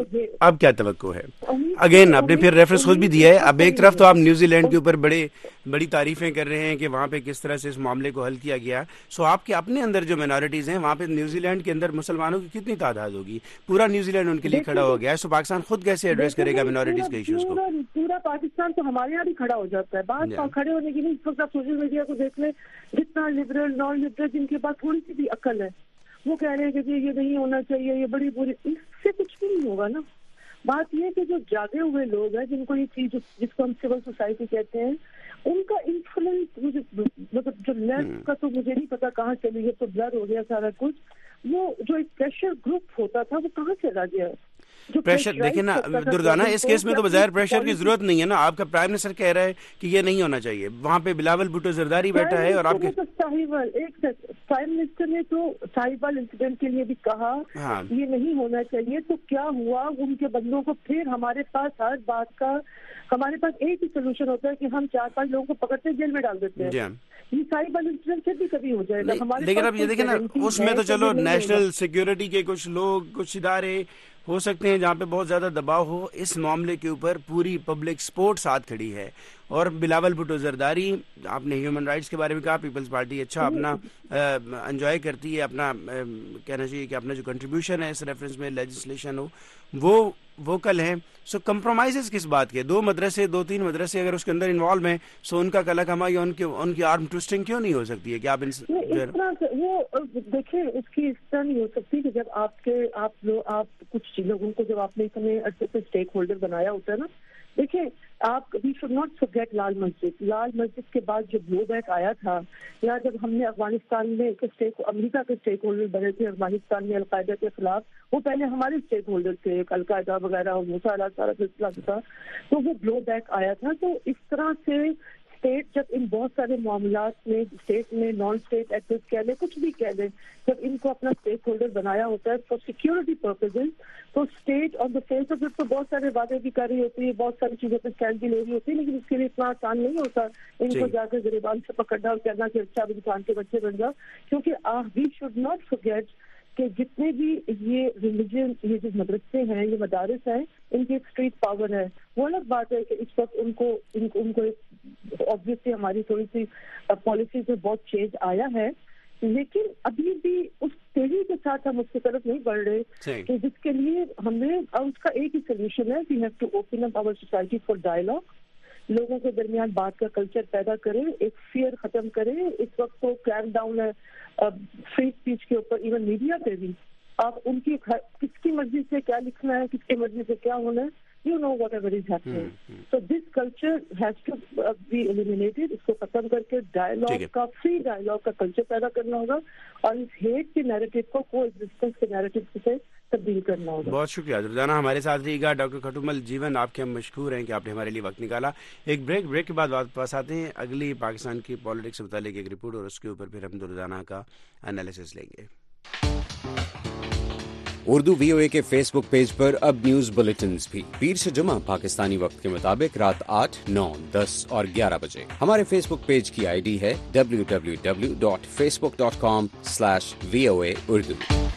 اب کیا توقع ہے؟ اگین آپ نے پھر ریفرنس خود بھی دیا ہے. اب ایک طرف تو آپ نیوزی لینڈ کے اوپر بڑے بڑی تعریفیں کر رہے ہیں کہ وہاں پہ کس طرح سے اس معاملے کو حل کیا گیا. سو آپ کے اپنے اندر جو مائنورٹیز ہیں وہاں پہ نیوزی لینڈ کے اندر مسلمانوں کی کتنی تعداد ہوگی؟ پورا نیوزی لینڈ ان کے لیے کھڑا ہو گیا ہے. سو پاکستان خود کیسے ایڈریس کرے گا مائنورٹیز کے ایشوز کو؟ پورا پاکستان تو ہمارے یہاں بھی کھڑا ہو جاتا ہے. بات کھڑے ہونے کی نہیں, اس وقت آپ سوشل میڈیا کو دیکھ لیں, جتنا لبرل نان لبرل جن کے پاس تھوڑی سی بھی عقل ہے وہ کہہ رہے ہیں کہ یہ نہیں ہونا چاہیے, یہ بڑی بری. اس سے کچھ بھی نہیں ہوگا نا. بات یہ کہ جو جاگے ہوئے لوگ ہیں جن کو یہ چیز جس کو ہم سول سوسائٹی کہتے ہیں, ان کا انفلوئنس مطلب جو لیفٹ کا تو مجھے نہیں پتا کہاں چلی گئی, تو بلر ہو گیا سارا کچھ. وہ جو ایک پریشر گروپ ہوتا تھا وہ کہاں چلا گیا؟ پریشر دیکھیں نا دردانہ, اس کیس میں تو بظاہر پریشر کی ضرورت نہیں ہے نا. آپ کا پرائم منسٹر کہہ رہا ہے کہ یہ نہیں ہونا چاہیے, وہاں پہ بلاول بھٹو زرداری بیٹھا ہے, اور آپ کے ایک پرائم منسٹر نے تو ساہیوال انسیڈنٹ کے لیے بھی کہا یہ نہیں ہونا چاہیے. تو کیا ہوا, ان کے بندوں کو پھر ہمارے پاس ہر بات کا ہمارے پاس ایک ہی سولوشن ہوتا ہے کہ ہم چار پانچ لوگوں کو پکڑتے جیل میں ڈال دیتے ہیں. یہ ساہیوال انسیڈنٹ پھر بھی کبھی ہو جائے گا. لیکن اب یہ دیکھیں نا, اس میں تو چلو نیشنل سیکورٹی کے کچھ لوگ, کچھ ادارے ہو سکتے ہیں جہاں پہ بہت زیادہ دباؤ ہو. اس معاملے کے اوپر پوری پبلک سپورٹ ساتھ کھڑی ہے. اور بلاول بھٹو زرداری, آپ نے ہیومن رائٹس کے بارے میں کہا, پیپلز پارٹی اچھا اپنا انجوائے کرتی ہے, اپنا کہنا چاہیے کہ اپنا جو کنٹریبیوشن ہے اس ریفرنس میں لیجسلیشن ہو وہ ووکل ہیں. سو کمپرومائزز کس بات کے؟ دو مدرسے, دو تین مدرسے اگر اس کے اندر انوالو ہیں, سو ان کا کلا کما یا ان کی ان کی آرم ٹوسٹنگ کیوں نہیں ہو سکتی ہے کہ آپ وہ دیکھیں اس کی اس طرح نہیں ہو سکتی کہ جب آپ کے آپ لوگ آپ کچھ لوگوں کو جب آپ نے اتنے عرصے سے اسٹیک ہولڈر بنایا ہوتا ہے نا. دیکھیں آپ we should not forget Lal Masjid. Lal Masjid کے بعد جو بلو بیک آیا تھا, یا جب ہم نے افغانستان میں امریکہ کے اسٹیک ہولڈر بنے تھے افغانستان میں القاعدہ کے خلاف, وہ پہلے ہمارے اسٹیک ہولڈر تھے, القاعدہ وغیرہ سارا سارا سلسلہ تھا, تو وہ بلو بیک آیا تھا. تو اس طرح سے اسٹیٹ جب ان بہت سارے معاملات میں اسٹیٹ میں نان اسٹیٹ ایکٹرز کہہ لیں, کچھ بھی کہہ لیں, جب ان کو اپنا اسٹیک ہولڈر بنایا ہوتا ہے فار سیکورٹی پرپزز, تو state on the face of it تو بہت سارے وعدے بھی کر رہی ہوتی ہے, بہت ساری چیزوں پہ اسٹینڈ بھی لے رہی ہوتی ہے, لیکن اس کے لیے اتنا آسان نہیں ہوتا ان کو جا کے گریبان سے پکڑنا اور کہنا کہ اچھا بھی انسان کے بچے بن جاؤ. کیونکہ وی شوڈ ناٹ فرگیٹ کہ جتنے بھی یہ ریلیجن, یہ جو مدرسے ہیں, یہ مدارس ہیں, ان کی ایک اسٹریٹ پاور ہے. وہ الگ بات ہے کہ اس وقت ان کو ان کو ان کو obviously ہماری تھوڑی سی پالیسیز میں بہت چینج آیا ہے, لیکن ابھی بھی اس تیزی کے ساتھ ہم اس کی طرف نہیں بڑھ رہے کہ جس کے لیے ہمیں اس کا ایک ہی سولوشن ہے, we have to open up our society for dialogue. لوگوں کے درمیان بات کا کلچر پیدا کرے, ایک فیئر ختم کرے. اس وقت تو کریک ڈاؤن ہے فری اسپیچ کے اوپر, ایون میڈیا پہ بھی. آپ ان کی کس کی مرضی سے کیا لکھنا ہے, کس کی مرضی سے کیا ہونا ہے, you know whatever is happening. So this culture has to uh, be eliminated. اس کو ختم کر کے ڈائلاگ کا, فری ڈائلاگ کا کلچر پیدا کرنا ہوگا, اور اس ہیٹ کے نیریٹو کو کو ایگزسٹنس کے نیریٹو سے تبدیل کرنا ہوگا. بہت شکریہ روزانہ ہمارے ساتھ رہی گا ڈاکٹر کھٹومل جیون. آپ کے ہم مشکور ہیں کہ آپ نے ہمارے لیے وقت نکالا. ایک بریک بریک کے بعد واپس آتے ہیں, اگلی پاکستان کی پالیٹکس سے متعلق ایک رپورٹ, اور اس کے اوپر پھر ہم روزانہ کا انالیسس لیں گے. اردو وی او اے کے فیس بک پیج پر اب نیوز بلیٹنز بھی پیر سے جمعہ پاکستانی وقت کے مطابق رات آٹھ، نو، دس اور گیارہ بجے۔ ہمارے فیس بک پیج کی آئی ڈی ہے W W W dot Facebook dot com slash V O A Urdu.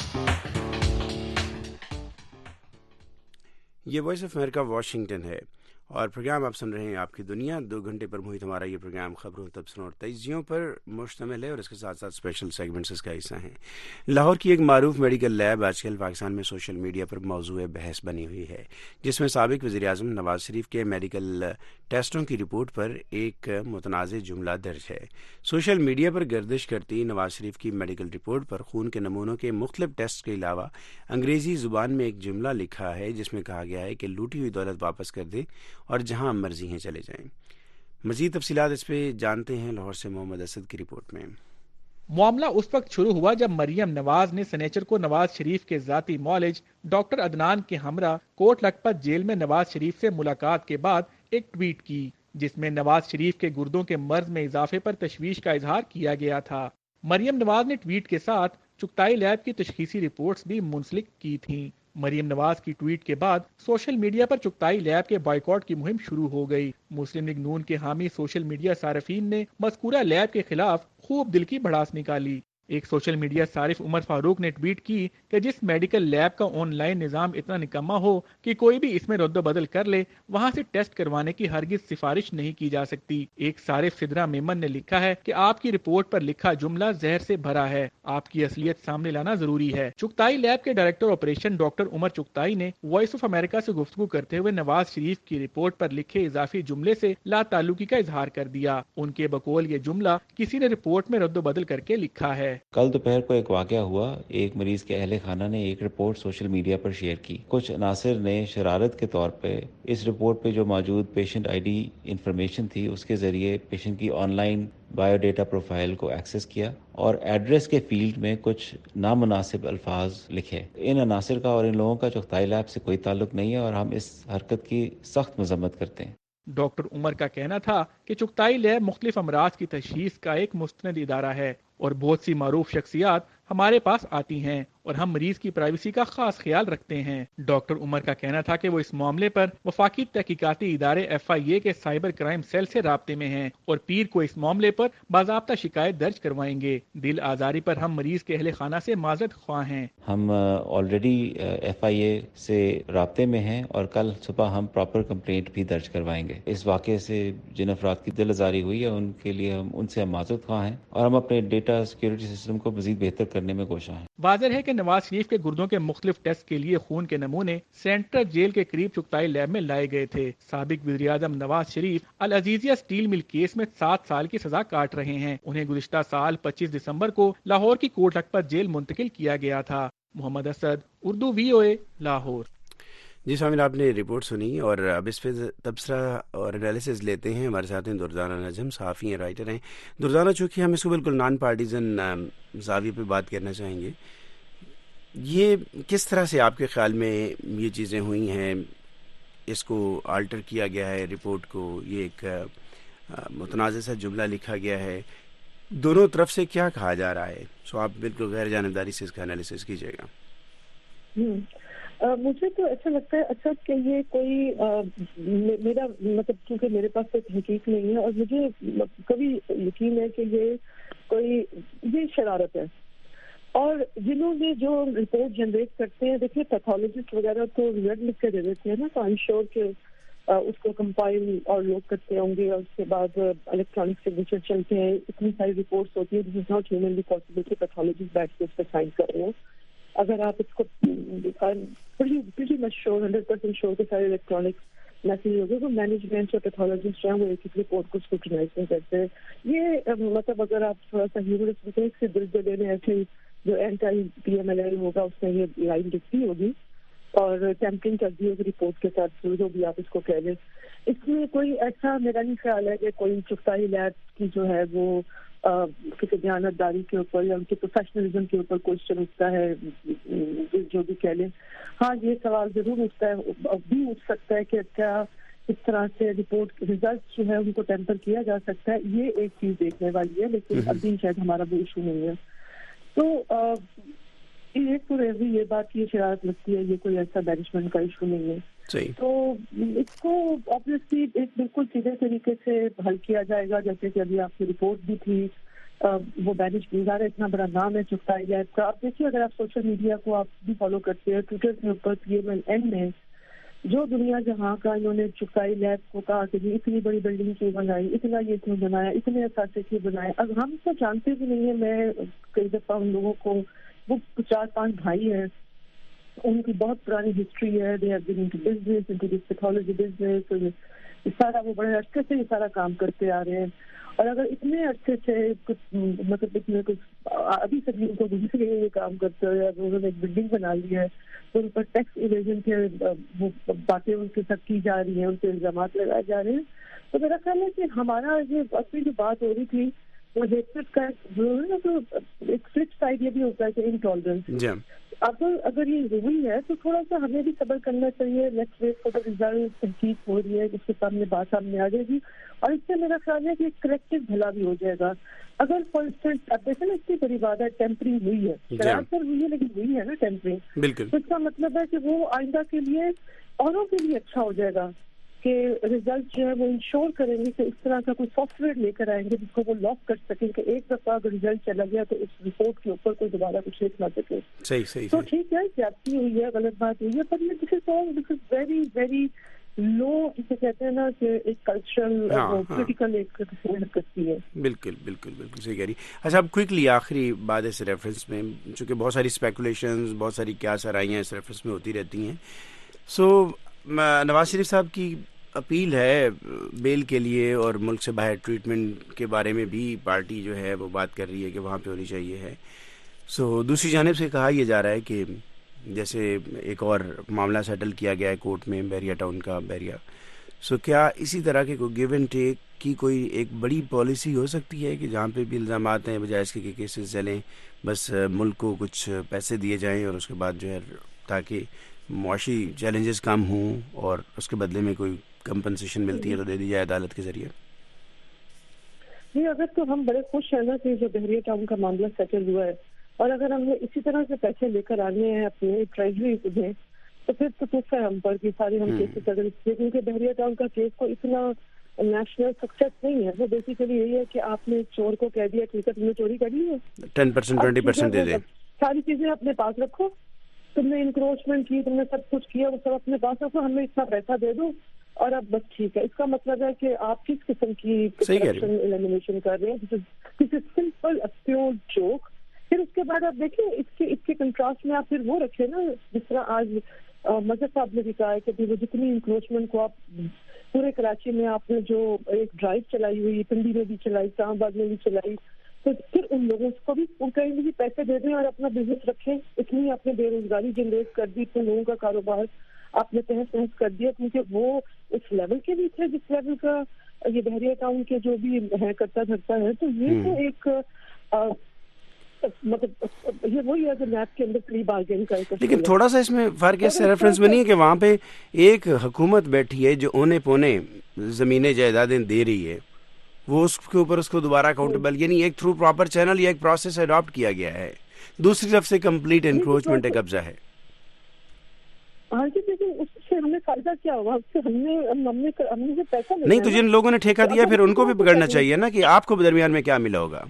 یہ وائس آف امریکہ واشنگٹن ہے اور پروگرام آپ سن رہے ہیں آپ کی دنیا۔ دو گھنٹے پر محیط ہمارا یہ پروگرام خبروں، تبصروں اور تجزیوں پر مشتمل ہے اور اس کے ساتھ ساتھ اسپیشل سیگمنٹس اس کا حصہ ہیں۔ لاہور کی ایک معروف میڈیکل لیب آج کل پاکستان میں سوشل میڈیا پر موضوع بحث بنی ہوئی ہے، جس میں سابق وزیر اعظم نواز شریف کے میڈیکل ٹیسٹوں کی رپورٹ پر ایک متنازع جملہ درج ہے۔ سوشل میڈیا پر گردش کرتی نواز شریف کی میڈیکل رپورٹ پر خون کے نمونوں کے مختلف ٹیسٹ کے علاوہ انگریزی زبان میں ایک جملہ لکھا ہے جس میں کہا گیا ہے کہ لوٹی ہوئی دولت واپس کر دے اور جہاں مرضی ہیں چلے جائیں۔ مزید تفصیلات اس پہ جانتے ہیں لاہور سے محمد اسد کی رپورٹ میں۔ معاملہ اس وقت شروع ہوا جب مریم نواز نے سنیچر کو نواز شریف کے ذاتی معالج ڈاکٹر عدنان کے ہمراہ کوٹ لکھپت جیل میں نواز شریف سے ملاقات کے بعد ایک ٹویٹ کی، جس میں نواز شریف کے گردوں کے مرض میں اضافے پر تشویش کا اظہار کیا گیا تھا۔ مریم نواز نے ٹویٹ کے ساتھ چغتائی لیب کی تشخیصی رپورٹس بھی منسلک کی تھیں۔ مریم نواز کی ٹویٹ کے بعد سوشل میڈیا پر چغتائی لیب کے بائیکاٹ کی مہم شروع ہو گئی۔ مسلم لیگ نون کے حامی سوشل میڈیا صارفین نے مذکورہ لیب کے خلاف خوب دل کی بھڑاس نکالی۔ ایک سوشل میڈیا صارف عمر فاروق نے ٹویٹ کی کہ جس میڈیکل لیب کا آن لائن نظام اتنا نکما ہو کہ کوئی بھی اس میں رد و بدل کر لے، وہاں سے ٹیسٹ کروانے کی ہرگز سفارش نہیں کی جا سکتی۔ ایک صارف سدرا میمن نے لکھا ہے کہ آپ کی رپورٹ پر لکھا جملہ زہر سے بھرا ہے، آپ کی اصلیت سامنے لانا ضروری ہے۔ چغتائی لیب کے director operation doctor Umar Chughtai نے وائس آف امریکہ سے گفتگو کرتے ہوئے نواز شریف کی رپورٹ پر لکھے اضافی جملے سے لا تعلقی کا اظہار کر دیا۔ ان کے بقول یہ جملہ کسی نے رپورٹ میں رد و بدل کر کے لکھا ہے۔ کل دوپہر کو ایک واقعہ ہوا، ایک مریض کے اہل خانہ نے ایک رپورٹ سوشل میڈیا پر شیئر کی۔ کچھ عناصر نے شرارت کے طور پہ اس رپورٹ پہ جو موجود پیشنٹ آئی ڈی انفارمیشن تھی اس کے ذریعے پیشنٹ کی online bio data profile کو ایکسس کیا اور ایڈریس کے فیلڈ میں کچھ نامناسب الفاظ لکھے۔ ان عناصر کا اور ان لوگوں کا چغتائی لیب سے کوئی تعلق نہیں ہے اور ہم اس حرکت کی سخت مذمت کرتے ہیں۔ ڈاکٹر عمر کا کہنا تھا کہ چغتائی لیب مختلف امراض کی تشخیص کا ایک مستند ادارہ ہے اور بہت سی معروف شخصیات ہمارے پاس آتی ہیں اور ہم مریض کی پرائیویسی کا خاص خیال رکھتے ہیں۔ ڈاکٹر عمر کا کہنا تھا کہ وہ اس معاملے پر وفاقی تحقیقاتی ادارے ایف آئی اے کے سائبر کرائم سیل سے رابطے میں ہیں اور پیر کو اس معاملے پر باضابطہ شکایت درج کروائیں گے۔ دل آزاری پر ہم مریض کے اہل خانہ سے معذرت خواہ ہیں۔ ہم آلریڈی ایف آئی اے سے رابطے میں ہیں اور کل صبح ہم پراپر کمپلینٹ بھی درج کروائیں گے۔ اس واقعے سے جن افراد کی دل آزاری ہوئی ہے ان کے لیے ہم ان سے ہم معذرت خواہ ہیں اور ہم اپنے ڈیٹا سیکیورٹی سسٹم کو مزید بہتر کرنے میں کوشاں ہیں۔ واضح ہے کہ نواز شریف کے گردوں کے مختلف ٹیسٹ کے لیے خون کے نمونے سینٹرل جیل کے قریب چغتائی لیب میں لائے گئے تھے۔ سابق وزیر اعظم نواز شریف العزیزیہ اسٹیل مل کیس میں سات سال کی سزا کاٹ رہے ہیں۔ انہیں گزشتہ سال پچیس دسمبر کو لاہور کی کوٹ لکھپت جیل منتقل کیا گیا تھا۔ محمد اسد، اردو وی او اے، لاہور۔ جی سامعین، آپ نے رپورٹ سنی اور اب اس پہ تبصرہ اور انالیسز لیتے ہیں۔ ہمارے ساتھ ہیں دردانہ نجم، صحافی ہیں، رائٹر ہیں۔ دردانہ، چونکہ ہم اس کو بالکل نان پارٹیزن زاویے پہ بات کرنا چاہیں گے، یہ کس طرح سے آپ کے خیال میں یہ چیزیں ہوئی ہیں، اس کو آلٹر کیا گیا ہے رپورٹ کو، یہ ایک متنازع سا جملہ لکھا گیا ہے، دونوں طرف سے کیا کہا جا رہا ہے؟ سو آپ بالکل غیر جانبداری سے اس کا انالیسز کیجیے گا۔ مجھے تو ایسا لگتا ہے اچھا کہ یہ کوئی میرا مطلب کیونکہ میرے پاس کوئی تحقیق نہیں ہے اور مجھے کبھی یقین ہے کہ یہ کوئی یہ شرارت ہے، اور جنہوں نے جو رپورٹ جنریٹ کرتے ہیں، دیکھیے پیتھولوجسٹ وغیرہ تو ریزلٹ لکھ کے دے دیتے ہیں نا، تو آئی شیور کہ اس کو کمپائل اور لوگ کرتے ہوں گے اور اس کے بعد الیکٹرانک سگنیچر چلتے ہیں، اتنی ساری رپورٹس ہوتی ہیں، this is not humanly possible کہ پیتھولوجسٹ بیٹھ کے اس پہ سائن کر رہے ہیں۔ اگر آپ اس کو pretty much sure hundred percent sure کہ سارے الیکٹرانک میسیج ہوگا تو مینجمنٹ اور پیتھولوجسٹ ہیں وہ ایک ایک رپورٹ کو اسکروٹنائز نہیں کرتے ہیں۔ یہ مطلب اگر آپ تھوڑا سا ہیومرس ہوتے ہیں، اس سے دل دلے میں ایسے جو anti P M L L ہوگا اس میں یہ لائن دکھتی ہوگی اور ٹیمپرنگ کر دی ہوگی رپورٹ کے ساتھ، جو بھی آپ اس کو کہہ لیں۔ اس میں کوئی ایسا میرا نہیں خیال ہے کہ کوئی چغتائی لیب کی جو ہے وہ کسی دیانتداری کے اوپر یا ان کے پروفیشنلزم کے اوپر کوشچن اٹھتا ہے، جو بھی کہہ لیں۔ ہاں، یہ سوال ضرور اٹھتا ہے، بھی اٹھ سکتا ہے کہ کیا اس طرح سے رپورٹ ریزلٹ جو ہے ان کو ٹیمپر کیا جا سکتا ہے، یہ ایک چیز دیکھنے والی ہے، لیکن ابھی شاید ہمارا بھی ایشو نہیں ہے۔ تو ایک تو یہ بات کی شرارت لگتی ہے یہ کوئی ایسا مینجمنٹ کا ایشو نہیں ہے صحیح. تو اس کو آبویسلی ایک بالکل سیدھے طریقے سے حل کیا جائے گا. جیسے کہ ابھی آپ کی رپورٹ بھی تھی, وہ بینش گزار اتنا بڑا نام ہے چغتائی لیب کا. آپ دیکھیے اگر آپ سوشل میڈیا کو آپ بھی فالو کرتے ہیں, ٹویٹر کے اوپر پی ایم ایل این میں جو دنیا جہاں کا انہوں نے چغتائی لیب کو کہا کہ اتنی بڑی بلڈنگ کیوں بنائی, اتنا یہ کیوں بنایا, اتنے اثاثے کیوں بنائے. اب ہم تو جانتے بھی نہیں ہیں. میں کئی دفعہ ان لوگوں کو, وہ چار پانچ بھائی ہیں, ان کی بہت پرانی ہسٹری ہے, they have been into business, into this pathology business, سارا وہ بڑے عرصے سے یہ سارا کام کرتے آ رہے ہیں. اور اگر اتنے عرصے سے کچھ مطلب اتنے کچھ ابھی سے بھی ان کو گزر گئے یہ کام کرتے ہوئے انہوں نے ایک بلڈنگ بنا لی ہے, تو ان پر ٹیکس ایویژن کے وہ باتیں ان کے ساتھ کی جا رہی ہیں, ان پہ الزامات لگائے جا رہے ہیں. تو میرا خیال ہے کہ ہمارا یہ اصلی جو بات ہو رہی تھی وہ ہیٹریڈ کا ایک فلپ سائڈ یہ بھی ہوتا ہے کہ انٹالرنس. اگر اگر یہ ہوئی ہے تو تھوڑا سا ہمیں بھی صبر کرنا چاہیے. Let's wait for the result. تحقیق ہو رہی ہے, اس کے سامنے بات سامنے آ جائے گی, اور اس سے میرا خیال ہے کہ کریکٹو بھلا بھی ہو جائے گا. اگر فار انسٹنس اب دیکھیں نا اتنی بڑی بات ہے, ٹیمپرنگ ہوئی ہے, شرارت پر ہوئی ہے لیکن ہوئی ہے نا ٹیمپرنگ, بالکل. تو اس کا مطلب ہے کہ وہ آئندہ کے لیے اوروں کے لیے اچھا ہو جائے گا کہ ریزلٹ جو ہے وہ انشور کریں گے کہ اس طرح کا کوئی سافٹ ویئر لے کر آئیں گے جس کو وہ لاک کر سکیں کہ ایک دفعہ اگر ریزلٹ چلا گیا تو اس رپورٹ کے اوپر کوئی دوبارہ کچھ لکھ نہ سکے. صحیح صحیح. تو ٹھیک ہے, زیادتی ہوئی ہے, غلط بات ہوئی ہے, پر یہ دس از آل دس از ویری ویری لو, جسے کہتے ہیں نا کہ ایک کلچرل پولیٹیکل ایک کرتی ہے. بالکل بالکل بالکل صحیح کہہ رہی. اچھا اب کوئکلی آخری بات اس ریفرنس میں, چونکہ بہت ساری اسپیکولیشنز, بہت ساری کیا سرائیاں اس ریفرنس میں ہوتی رہتی ہیں. سو نواز شریف صاحب کی اپیل ہے بیل کے لیے اور ملک سے باہر ٹریٹمنٹ کے بارے میں بھی پارٹی جو ہے وہ بات کر رہی ہے کہ وہاں پہ ہونی چاہیے ہے. سو دوسری جانب سے کہا یہ جا رہا ہے کہ جیسے ایک اور معاملہ سیٹل کیا گیا ہے کورٹ میں بیریا ٹاؤن کا, بیریا, سو کیا اسی طرح کے کوئی گیو اینڈ ٹیک کی کوئی ایک بڑی پالیسی ہو سکتی ہے کہ جہاں پہ بھی الزامات ہیں بجائے اس کے کہ کیسز چلیں, بس ملک کو کچھ پیسے دیے جائیں اور اس کے بعد جو ہے تاکہ معاشی چیلنجز کم ہوں اور اس کے بدلے میں کوئی کمپنسیشن ملتی ہے تو دے دی جائے عدالت کے ذریعے. نہیں, اگر تو ہم بڑے خوش ہیں نا کہ جو بحریہ ٹاؤن کا معاملہ سیٹل ہوا ہے, اور اگر ہم نے اسی طرح سے پیسے لے کر آنے ہیں اپنے ٹریجری میں تو پھر تو تف ہے ہم پر کہ سارے ہم کیسز اگر اس لیے, کیونکہ بحریہ ٹاؤن کا کیس کو اتنا نیشنل سکسیس نہیں ہے. وہ بیسیکلی یہی ہے کہ آپ نے چور کو کہہ دیا ٹھیک ہے تم نے چوری کری ہے, ٹین پرسینٹ ٹوینٹی پرسینٹ دے دیں, ساری چیزیں اپنے پاس رکھو, تم نے انکروچمنٹ کی, تم نے سب کچھ کیا, وہ سب اپنے پاس رکھو, ہمیں اتنا پیسہ دے دو اور اب بس ٹھیک ہے. اس کا مطلب ہے کہ آپ کس قسم کی کرپشن ایلیمینیشن کر رہے ہیں. This is simple pure joke. پھر اس کے بعد آپ دیکھیں اس کے اس کے کنٹراسٹ میں آپ پھر وہ رکھے نا, جس طرح آج مظہر صاحب نے بھی کہا ہے کہ وہ جتنی انکروچمنٹ کو آپ پورے کراچی میں آپ نے جو ایک ڈرائیو چلائی ہوئی, پنڈی میں بھی چلائی, اسلام آباد میں بھی چلائی, تو پھر ان لوگوں کو بھی کہیں بھی پیسے دے دیں اور اپنا بزنس رکھیں. اتنی آپ نے بے روزگاری جنریٹ کر دی, اتنے لوگوں کا کاروبار آپ نے تہس تہس کر دیا, کیونکہ وہ اس لیول کے بھی تھے جس لیول کا یہ بحریہ ٹاؤن کے جو بھی ہے کرتا دھرتا ہے. تو یہ تو ایک مطلب یہ وہی ہے جو نیب کے اندر پلی بارگین کا. لیکن تھوڑا سا اس میں فرق اس ریفرنس میں نہیں ہے کہ وہاں پہ ایک حکومت بیٹھی ہے جو اونے پونے زمینیں جائیدادیں دے رہی ہے, وہ اس کے اوپر اس کو دوبارہ اکاؤنٹیبل, یعنی ایک تھرو پراپر چینل یا ایک پروسیس اڈاپٹ کیا گیا ہے. دوسری طرف سے کمپلیٹ انکروچمنٹ قبضہ ہے. ہاں جی, لیکن اس سے ہمیں فائدہ کیا ہوگا؟ اس سے ہم نے ہم نے ہم نے پیسہ نہیں, تو جن لوگوں نے ٹھیکہ دیا پھر ان کو بھی پکڑنا چاہیے نا کہ آپ کو درمیان میں کیا ملا ہوگا.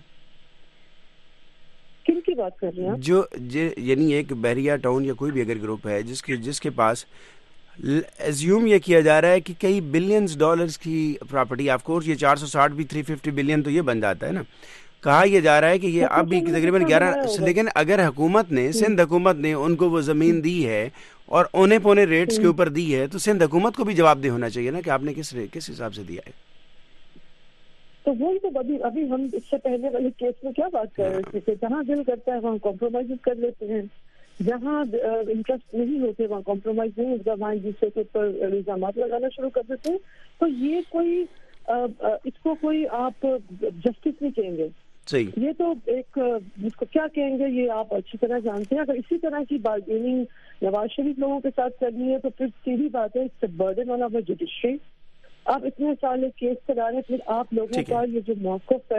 کن کی بات کر رہے ہیں جو یعنی ایک بحریہ ٹاؤن یا کوئی بھی اگر گروپ ہے جس کے جس کے پاس ایزیوم یہ کیا جا رہا ہے کہ کئی بلینز ڈالرز کی پراپرٹی, آف کورس یہ چار سو ساٹھ بھی تھری ففٹی بلین تو یہ بن جاتا ہے نا, کہا یہ جا رہا ہے کہ یہ اب بھی تقریباً گیارہ, لیکن اگر حکومت نے سندھ حکومت نے ان کو وہ زمین دی ہے اور اونے پونے ریٹس کے اوپر دی ہے, تو سندھ حکومت کو بھی جواب دہ ہونا چاہیے نا کہ آپ نے کس کس حساب سے دیا ہے. تو وہی تو ابھی ابھی ہم اس سے پہلے والے کیس میں کیا بات کر رہے تھے, جہاں دل کرتا ہے وہاں کمپرومائز کر لیتے ہیں, جہاں انٹرسٹ نہیں ہوتے وہاں کمپرومائز نہیں ہوتا, وہاں دوسرے کے اوپر الزامات لگانا شروع کر دیتے ہیں. تو یہ کوئی اس کو کوئی آپ جسٹس نہیں کہیں گے, یہ تو ایک جس کو کیا کہیں گے یہ آپ اچھی طرح جانتے ہیں. اگر اسی طرح کی بارگیننگ نواز شریف لوگوں کے ساتھ کرنی ہے تو پھر سیدھی بات ہے, it's a burden on our judiciary. آپ اتنے سال کیس کرا رہے ہیں, پھر آپ لوگوں کا یہ جو موقف ہے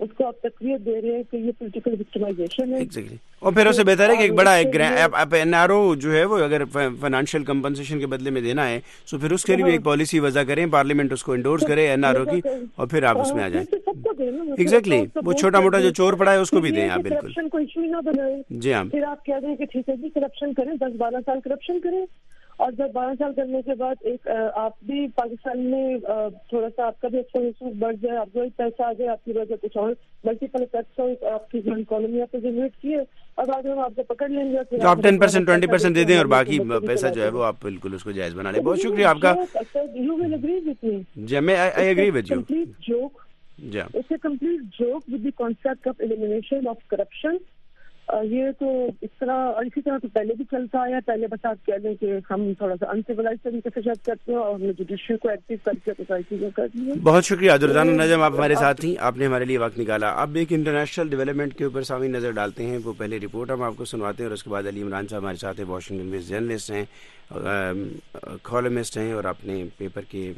اس کو آپ تقویت دے رہے ہیں کہ یہ پولیٹیکل وکٹمائزیشن ہے. exactly. اور پھر اسے بہتر ہے کہ ایک بڑا ایک این آر او جو ہے وہ اگر فائنانشیل کمپنسیشن کے بدلے میں دینا ہے تو پھر اس کے لیے بھی ایک پالیسی وضع کریں, پارلیمنٹ اس کو انڈورس کرے این آر او کی, اور پھر آپ اس میں آ جائیں. ایگزیکٹلی, وہ چھوٹا موٹا جو چور پڑا ہے اس کو بھی دیں آپ. بالکل کرپشن کو ایشو ہی نہ بنائیں. جی ہاں, پھر آپ کہہ دیں کہ ٹھیک ہے جی کرپشن کریں, دس بارہ سال کرپشن کریں, اور دس بارہ سال کرنے کے بعد ایک آپ بھی پاکستان میں تھوڑا سا آپ کا بھی اچھا حصول بڑھ جائے, آپ کو پیسہ آ جائے, آپ کی وجہ کچھ اور ملٹیپل ٹیکس آپ کی اکانومی آپ کو جنریٹ کیے, اور بعد میں ہم آپ کو پکڑ لیں گے. تو آپ ٹین پرسینٹ ٹوینٹی پرسینٹ دے دیں اور باقی پیسہ جو ہے وہ آپ بالکل اس کو جائز بنا لیں. بہت شکریہ آپ کا. جی میں I agree with you. It's a complete joke with the concept of elimination of corruption. یہ تو اس طرح اور اسی طرح تو پہلے بھی چلتا آیا. پہلے بس آپ کہہ دیں کہ ہم تھوڑا سا انسیولائز طریقے سے شاید کرتے ہیں اور ہم نے جوڈیشری کو ایکٹیو کر کے تو ساری چیزیں کر دی ہیں. بہت شکریہ درجان نجم, آپ ہمارے ساتھ تھیں, آپ نے ہمارے لیے وقت نکالا. اب ایک انٹرنیشنل ڈیولپمنٹ کے اوپر سامنے نظر ڈالتے ہیں. وہ پہلے رپورٹ ہم آپ کو سنواتے ہیں اور اس کے بعد علی عمران صاحب ہمارے ساتھ ہیں, واشنگٹن بیسڈ جرنلسٹ ہیں, کالمسٹ ہیں اور اپنے پیپر کے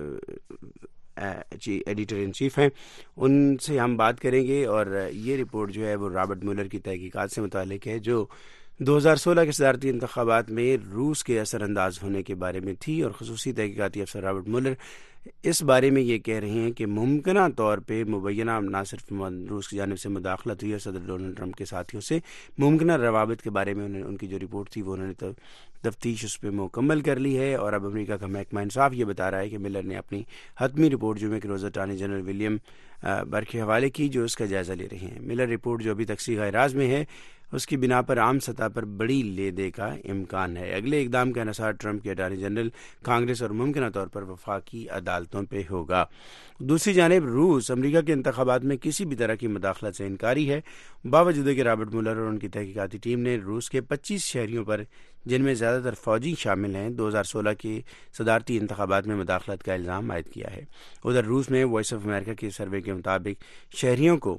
ایڈیٹر ان چیف ہیں. ان سے ہم بات کریں گے. اور یہ رپورٹ جو ہے وہ رابرٹ میولر کی تحقیقات سے متعلق ہے جو دو ہزار سولہ کے صدارتی انتخابات میں روس کے اثر انداز ہونے کے بارے میں تھی. اور خصوصی تحقیقاتی افسر رابرٹ میولر اس بارے میں یہ کہہ رہے ہیں کہ ممکنہ طور پہ مبینہ نہ صرف روس کی جانب سے مداخلت ہوئی اور صدر ڈونلڈ ٹرمپ کے ساتھیوں سے ممکنہ روابط کے بارے میں انہوں ان کی جو رپورٹ تھی وہ انہوں نے تفتیش اس پہ مکمل کر لی ہے. اور اب امریکہ کا محکمہ انصاف یہ بتا رہا ہے کہ ملر نے اپنی حتمی رپورٹ جمعے کے روز اٹارنی جنرل ولیم بر کے حوالے کی جو اس کا جائزہ لے رہے ہیں. ملر رپورٹ جو ابھی تک صیغہ راز میں ہے اس کی بنا پر عام سطح پر بڑی لے دے کا امکان ہے. اگلے اقدام کا انحصار ٹرمپ کے اٹارنی جنرل, کانگریس اور ممکنہ طور پر وفاقی عدالتوں پہ ہوگا. دوسری جانب روس امریکہ کے انتخابات میں کسی بھی طرح کی مداخلت سے انکاری ہے, باوجود کہ رابرٹ میولر اور ان کی تحقیقاتی ٹیم نے روس کے پچیس شہریوں پر جن میں زیادہ تر فوجی شامل ہیں دو ہزار سولہ کے صدارتی انتخابات میں مداخلت کا الزام عائد کیا ہے. ادھر روس میں وائس آف امریکہ کے سروے کے مطابق شہریوں کو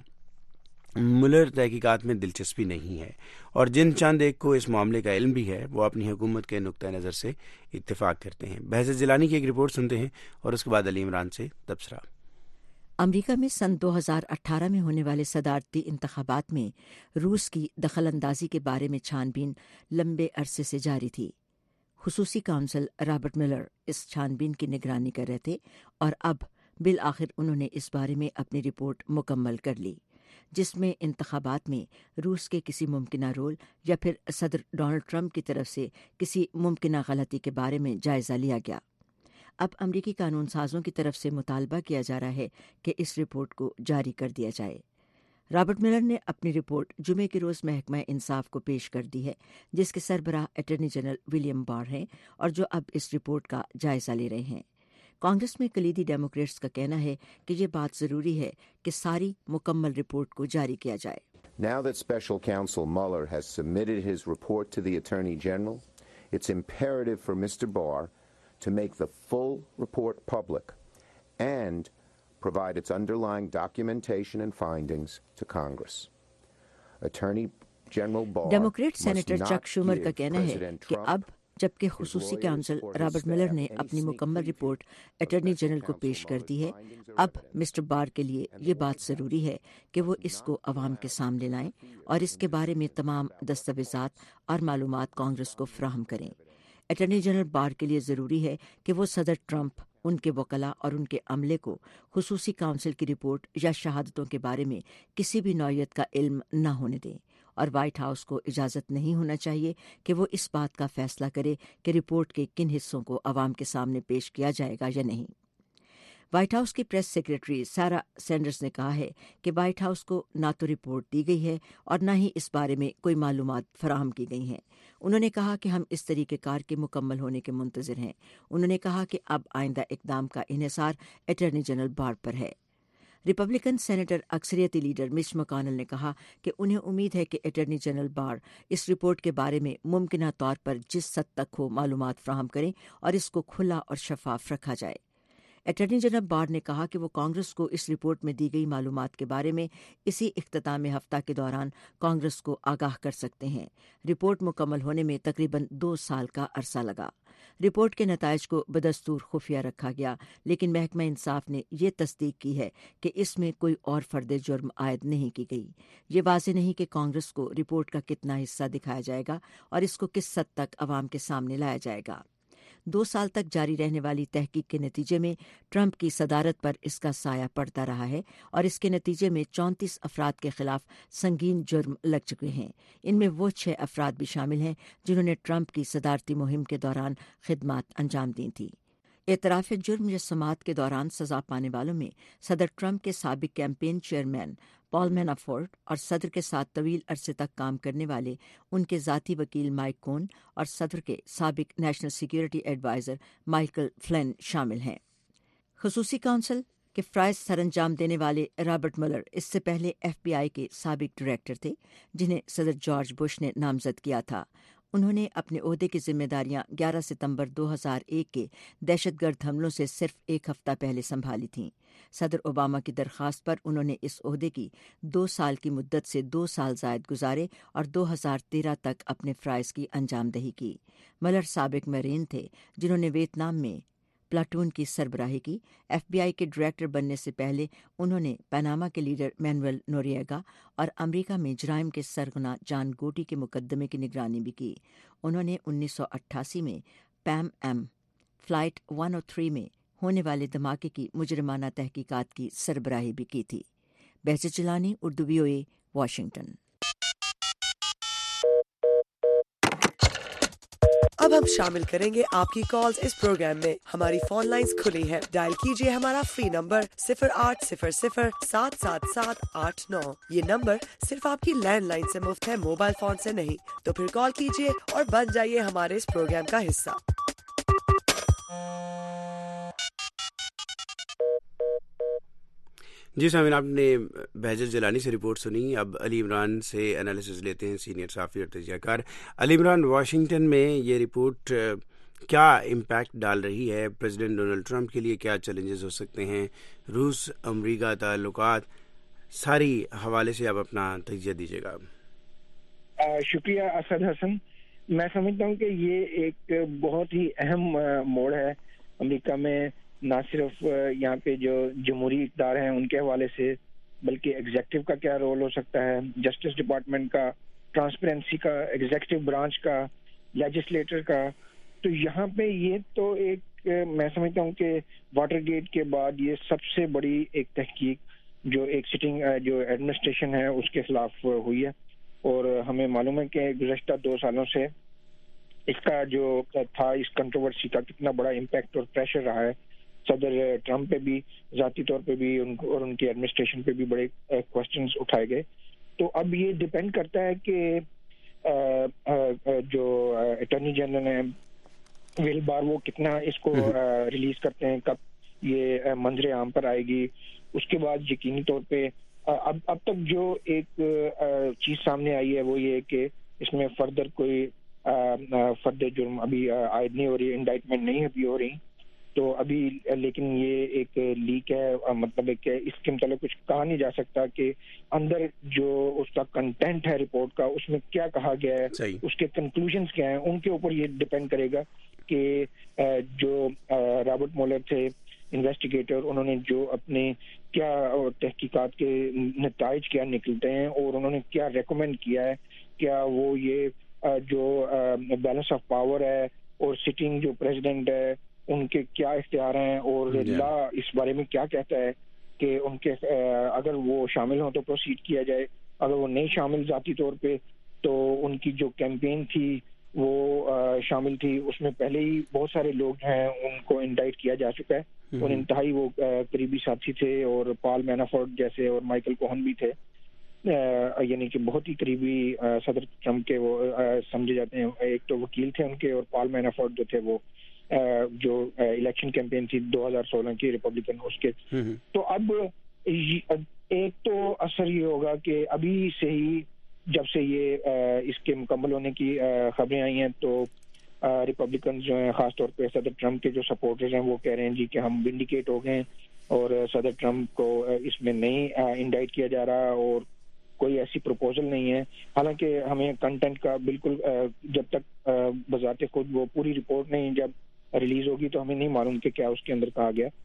ملر تحقیقات میں دلچسپی نہیں ہے, اور جن چند ایک کو اس معاملے کا علم بھی ہے وہ اپنی حکومت کے نقطہ نظر سے اتفاق کرتے ہیں. بحث جیلانی کی ایک رپورٹ سنتے ہیں اور اس کے بعد علی عمران سے تبصرہ. امریکہ میں سن دو ہزار اٹھارہ میں ہونے والے صدارتی انتخابات میں روس کی دخل اندازی کے بارے میں چھان بین لمبے عرصے سے جاری تھی. خصوصی کونسل رابرٹ میولر اس چھان بین کی نگرانی کر رہے تھے اور اب بالآخر انہوں نے اس بارے میں اپنی رپورٹ مکمل کر لی, جس میں انتخابات میں روس کے کسی ممکنہ رول یا پھر صدر ڈونلڈ ٹرمپ کی طرف سے کسی ممکنہ غلطی کے بارے میں جائزہ لیا گیا. اب امریکی قانون سازوں کی طرف سے مطالبہ کیا جا رہا ہے کہ اس رپورٹ کو جاری کر دیا جائے. رابرٹ میولر نے اپنی رپورٹ جمعے کے روز محکمہ انصاف کو پیش کر دی ہے, جس کے سربراہ اٹارنی جنرل ولیم بار ہیں اور جو اب اس رپورٹ کا جائزہ لے رہے ہیں. کانگریس میں کلیدی ڈیموکریٹس کا کہنا ہے کہ یہ بات ضروری ہے کہ ساری مکمل رپورٹ کو جاری کیا جائے. Now that Special Counsel Mueller has submitted his report to the Attorney General, it's imperative for Mister Barr to make the full report public and provide its underlying documentation and findings to Congress. Attorney General Barr Democrat must senator not Chuck شومر کا give کہنا ہے President کہ Trump, اب جبکہ خصوصی کونسل رابرٹ میولر نے اپنی مکمل رپورٹ اٹارنی جنرل کو پیش کر دی ہے, اب مسٹر بار کے لیے یہ بات ضروری ہے کہ وہ اس کو عوام کے سامنے لائیں اور اس کے بارے میں تمام دستاویزات اور معلومات کانگریس کو فراہم کریں. اٹارنی جنرل بار کے لیے ضروری ہے کہ وہ صدر ٹرمپ, ان کے وکلاء اور ان کے عملے کو خصوصی کونسل کی رپورٹ یا شہادتوں کے بارے میں کسی بھی نوعیت کا علم نہ ہونے دیں, اور وائٹ ہاؤس کو اجازت نہیں ہونا چاہیے کہ وہ اس بات کا فیصلہ کرے کہ رپورٹ کے کن حصوں کو عوام کے سامنے پیش کیا جائے گا یا نہیں. وائٹ ہاؤس کی پریس سیکرٹری سارا سینڈرز نے کہا ہے کہ وائٹ ہاؤس کو نہ تو رپورٹ دی گئی ہے اور نہ ہی اس بارے میں کوئی معلومات فراہم کی گئی ہیں. انہوں نے کہا کہ ہم اس طریقہ کار کے مکمل ہونے کے منتظر ہیں. انہوں نے کہا کہ اب آئندہ اقدام کا انحصار اٹارنی جنرل بار پر ہے. ریپبلکن سینیٹر اکثریتی لیڈر مچ مکانل نے کہا کہ انہیں امید ہے کہ اٹارنی جنرل بار اس رپورٹ کے بارے میں ممکنہ طور پر جس حد تک ہو معلومات فراہم کریں اور اس کو کھلا اور شفاف رکھا جائے. اٹارنی جنرل بار نے کہا کہ وہ کانگریس کو اس رپورٹ میں دی گئی معلومات کے بارے میں اسی اختتام ہفتہ کے دوران کانگریس کو آگاہ کر سکتے ہیں. رپورٹ مکمل ہونے میں تقریباً دو سال کا عرصہ لگا. رپورٹ کے نتائج کو بدستور خفیہ رکھا گیا، لیکن محکمہ انصاف نے یہ تصدیق کی ہے کہ اس میں کوئی اور فرد جرم عائد نہیں کی گئی۔ یہ واضح نہیں کہ کانگریس کو رپورٹ کا کتنا حصہ دکھایا جائے گا اور اس کو کس حد تک عوام کے سامنے لایا جائے گا۔ دو سال تک جاری رہنے والی تحقیق کے نتیجے میں ٹرمپ کی صدارت پر اس کا سایہ پڑتا رہا ہے اور اس کے نتیجے میں چونتیس افراد کے خلاف سنگین جرم لگ چکے ہیں۔ ان میں وہ چھ افراد بھی شامل ہیں جنہوں نے ٹرمپ کی صدارتی مہم کے دوران خدمات انجام دی تھیں۔ اعتراف جرم یا سماعت کے دوران سزا پانے والوں میں صدر ٹرمپ کے سابق کیمپین چیئرمین پال مینافورٹ اور صدر کے ساتھ طویل عرصے تک کام کرنے والے ان کے ذاتی وکیل مائک کون اور صدر کے سابق نیشنل سیکیورٹی ایڈوائزر مائیکل فلن شامل ہیں۔ خصوصی کونسل کے فرائض سر انجام دینے والے رابرٹ ملر اس سے پہلے ایف بی آئی کے سابق ڈائریکٹر تھے جنہیں صدر جارج بش نے نامزد کیا تھا۔ انہوں نے اپنے عہدے کی ذمہ داریاں گیارہ ستمبر دو ہزار ایک کے دہشت گرد حملوں سے صرف ایک ہفتہ پہلے سنبھالی تھیں۔ صدر اوباما کی درخواست پر انہوں نے اس عہدے کی دو سال کی مدت سے دو سال زائد گزارے اور دو ہزار تیرہ تک اپنے فرائض کی انجام دہی کی۔ ملر سابق میرین تھے جنہوں نے ویتنام میں پلاٹون کی سربراہی کی۔ ایف بی آئی کے ڈائریکٹر بننے سے پہلے انہوں نے پاناما کے لیڈر مینویل نوریگا اور امریکہ میں جرائم کے سرغنہ جان گوٹی کے مقدمے کی نگرانی بھی کی۔ انہوں نے انیس سو اٹھاسی میں پیم ایم فلائٹ ایک سو تین میں ہونے والے دھماکے کی مجرمانہ تحقیقات کی سربراہی بھی کی تھی۔ Behjat Jilani, Urdu V O A, Washington. اب ہم شامل کریں گے آپ کی کالز اس پروگرام میں۔ ہماری فون لائنز کھلی ہیں، ڈائل کیجئے ہمارا فری نمبر صفر آٹھ صفر صفر سات سات سات آٹھ نو۔ یہ نمبر صرف آپ کی لینڈ لائن سے مفت ہے، موبائل فون سے نہیں، تو پھر کال کیجئے اور بن جائیے ہمارے اس پروگرام کا حصہ۔ جی سامعین، آپ نے بہجت جیلانی سے رپورٹ سنی۔ اب علی عمران سے انالیسز لیتے ہیں، سینئر صحافی اور تجزیہ کار۔ علی عمران، واشنگٹن میں یہ رپورٹ کیا امپیکٹ ڈال رہی ہے؟ پریزیڈنٹ ڈونلڈ ٹرمپ کے لیے کیا چیلنجز ہو سکتے ہیں؟ روس امریکہ تعلقات، ساری حوالے سے آپ اپنا تجزیہ دیجیے گا۔ شکریہ اسد حسن۔ میں سمجھتا ہوں کہ یہ ایک بہت ہی اہم موڑ ہے امریکہ میں، نہ صرف یہاں پہ جو جمہوری اقدار ہیں ان کے حوالے سے، بلکہ ایگزیکٹو کا کیا رول ہو سکتا ہے، جسٹس ڈپارٹمنٹ کا، ٹرانسپیرنسی کا، ایگزیکٹو برانچ کا، لیجسلیٹر کا۔ تو یہاں پہ یہ تو ایک میں سمجھتا ہوں کہ واٹر گیٹ کے بعد یہ سب سے بڑی ایک تحقیق جو ایک سٹنگ جو ایڈمنسٹریشن ہے اس کے خلاف ہوئی ہے، اور ہمیں معلوم ہے کہ گزشتہ دو سالوں سے اس کا جو تھا، اس کنٹروورسی کا کتنا بڑا امپیکٹ اور پریشر رہا ہے صدر ٹرمپ پہ بھی، ذاتی طور پہ بھی، ان کو اور ان کی ایڈمنسٹریشن پہ بھی بڑے کوسچنز اٹھائے گئے۔ تو اب یہ ڈپینڈ کرتا ہے کہ جو اٹارنی جنرل ہیں ول بار وہ کتنا اس کو ریلیز کرتے ہیں، کب یہ منظر عام پر آئے گی۔ اس کے بعد یقینی طور پہ اب اب تک جو ایک چیز سامنے آئی ہے وہ یہ کہ اس میں فردر کوئی فرد جرم ابھی عائد نہیں ہو رہی، انڈائٹمنٹ نہیں ابھی ہو رہی تو ابھی، لیکن یہ ایک لیک ہے، مطلب ہے کہ اس کے متعلق کچھ کہا نہیں جا سکتا کہ اندر جو اس کا کنٹینٹ ہے رپورٹ کا اس میں کیا کہا گیا ہے، اس کے کنکلوژنز کیا ہیں، ان کے اوپر یہ ڈپینڈ کرے گا کہ جو رابرٹ مولر تھے انویسٹیگیٹر، انہوں نے جو اپنے کیا تحقیقات کے نتائج کیا نکلتے ہیں اور انہوں نے کیا ریکمینڈ کیا ہے، کیا وہ یہ جو بیلنس آف پاور ہے اور سٹنگ جو پریزیڈنٹ ہے ان کے کیا اختیار ہیں، اور لا اس بارے میں کیا کہتا ہے کہ ان کے اگر وہ شامل ہوں تو پروسیڈ کیا جائے، اگر وہ نہیں شامل ذاتی طور پہ تو ان کی جو کیمپین تھی وہ شامل تھی، اس میں پہلے ہی بہت سارے لوگ ہیں ان کو انڈائٹ کیا جا چکا ہے، اور انتہائی وہ قریبی ساتھی تھے، اور پال مینافورٹ جیسے اور مائیکل کوہن بھی تھے، یعنی کہ بہت ہی قریبی صدر ٹرمپ کے وہ سمجھے جاتے ہیں۔ ایک تو وکیل تھے ان کے، اور پال مینافورٹ جو تھے وہ جو الیکشن کیمپین تھی دو ہزار سولہ کی ریپبلکن اس کے۔ تو اب ایک تو اثر یہ ہوگا کہ ابھی سے ہی جب سے یہ اس کے مکمل ہونے کی خبریں آئی ہیں تو ریپبلکنز جو ہیں، خاص طور پہ صدر ٹرمپ کے جو سپورٹرز ہیں، وہ کہہ رہے ہیں جی کہ ہم ونڈیکیٹ ہو گئے اور صدر ٹرمپ کو اس میں نہیں انڈائٹ کیا جا رہا اور کوئی ایسی پروپوزل نہیں ہے. حالانکہ ہمیں کنٹینٹ کا بالکل جب تک بذات خود وہ پوری رپورٹ نہیں جب ریلیز ہوگی تو ہمیں نہیں معلوم کہ کیا اس کے اندر کہا گیا.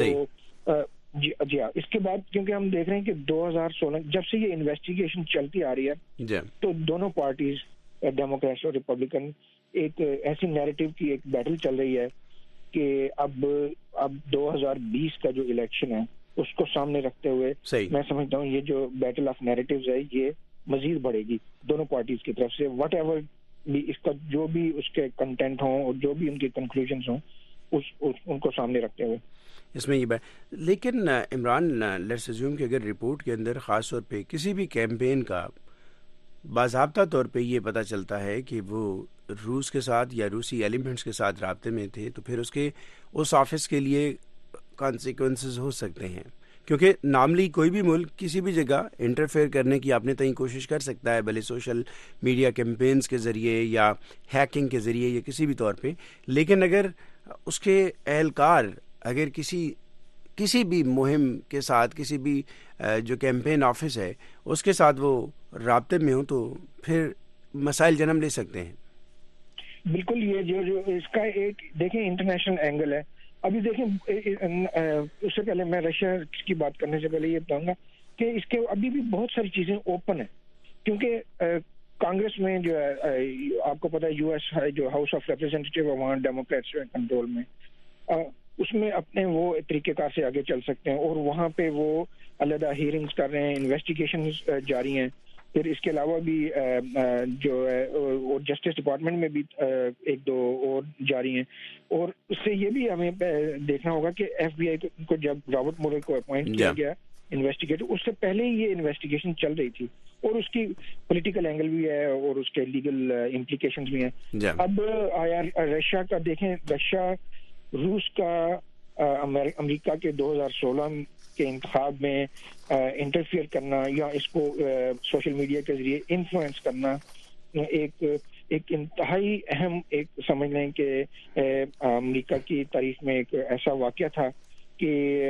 تو جی جی ہاں, اس کے بعد کیونکہ ہم دیکھ رہے ہیں کہ دو ہزار سولہ جب سے یہ انویسٹیگیشن چلتی آ رہی ہے تو دونوں پارٹیز ڈیموکریٹس اور ریپبلکن ایک ایسی نیریٹو کی ایک بیٹل چل رہی ہے کہ اب اب دو ہزار بیس کا جو الیکشن ہے اس کو سامنے رکھتے ہوئے میں سمجھتا ہوں یہ جو بیٹل آف نیریٹوز ہے یہ مزید بڑھے گی دونوں پارٹیز کی طرف سے, واٹ ایور بھی اس کا جو بھی اس کے کنٹینٹ ہوں اور جو بھی ان کی کنکلوژنس ہوں اس, اس ان کو سامنے رکھتے ہوئے اس میں یہ بات. لیکن عمران, لیٹس اسیوم کہ اگر رپورٹ کے اندر خاص طور پہ کسی بھی کیمپین کا باضابطہ طور پہ یہ پتہ چلتا ہے کہ وہ روس کے ساتھ یا روسی ایلیمنٹس کے ساتھ رابطے میں تھے, تو پھر اس کے اس آفس کے لیے کانسیکوینسز ہو سکتے ہیں, کیونکہ نارملی کوئی بھی ملک کسی بھی جگہ انٹرفیئر کرنے کی اپنے تئیں کوشش کر سکتا ہے, بھلے سوشل میڈیا کیمپینز کے ذریعے یا ہیکنگ کے ذریعے یا کسی بھی طور پہ. لیکن اگر اس کے اہلکار اگر کسی کسی بھی مہم کے ساتھ کسی بھی جو کیمپین آفس ہے اس کے ساتھ وہ رابطے میں ہوں تو پھر مسائل جنم لے سکتے ہیں. بالکل, یہ جو جو اس کا ایک دیکھیں انٹرنیشنل اینگل ہے. ابھی دیکھیں اس سے پہلے میں رشیا کی بات کرنے سے پہلے یہ بتاؤں گا کہ اس کے ابھی بھی بہت ساری چیزیں اوپن ہیں, کیونکہ کانگریس میں جو ہے آپ کو پتا ہے یو ایس جو ہاؤس آف ریپرزینٹیٹیو ہے وہاں ڈیموکریٹس کنٹرول میں, اس میں اپنے وہ طریقہ کار سے آگے چل سکتے ہیں اور وہاں پہ وہ علیحدہ ہیئرنگز کر رہے ہیں, انویسٹیگیشنز جاری ہیں. پھر اس کے علاوہ بھی جو ہے اور جسٹس ڈپارٹمنٹ میں بھی ایک دو اور جاری ہیں. اور اس سے یہ بھی ہمیں دیکھنا ہوگا کہ ایف بی آئی کو جب رابرٹ مولر کو اپوائنٹ کیا گیا انویسٹیگیٹر, اس سے پہلے ہی یہ انویسٹیگیشن چل رہی تھی اور اس کی پولیٹیکل اینگل بھی ہے اور اس کے لیگل امپلیکیشنز بھی ہیں. اب آیا رشیا کا, دیکھیں رشیا روس کا امریکہ کے دو ہزار سولہ کے انتخاب میں انٹرفیئر کرنا یا اس کو سوشل میڈیا کے ذریعے انفلوئنس کرنا ایک ایک انتہائی اہم ایک سمجھ لیں کہ امریکہ کی تاریخ میں ایک ایسا واقعہ تھا کہ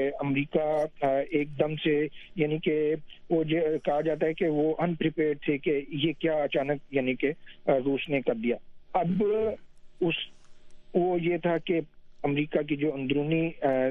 امریکہ ایک دم سے یعنی کہ وہ کہا جاتا ہے کہ وہ ان پریپیئرڈ تھے کہ یہ کیا اچانک یعنی کہ روس نے کر دیا. اب اس وہ یہ تھا کہ امریکہ کی جو اندرونی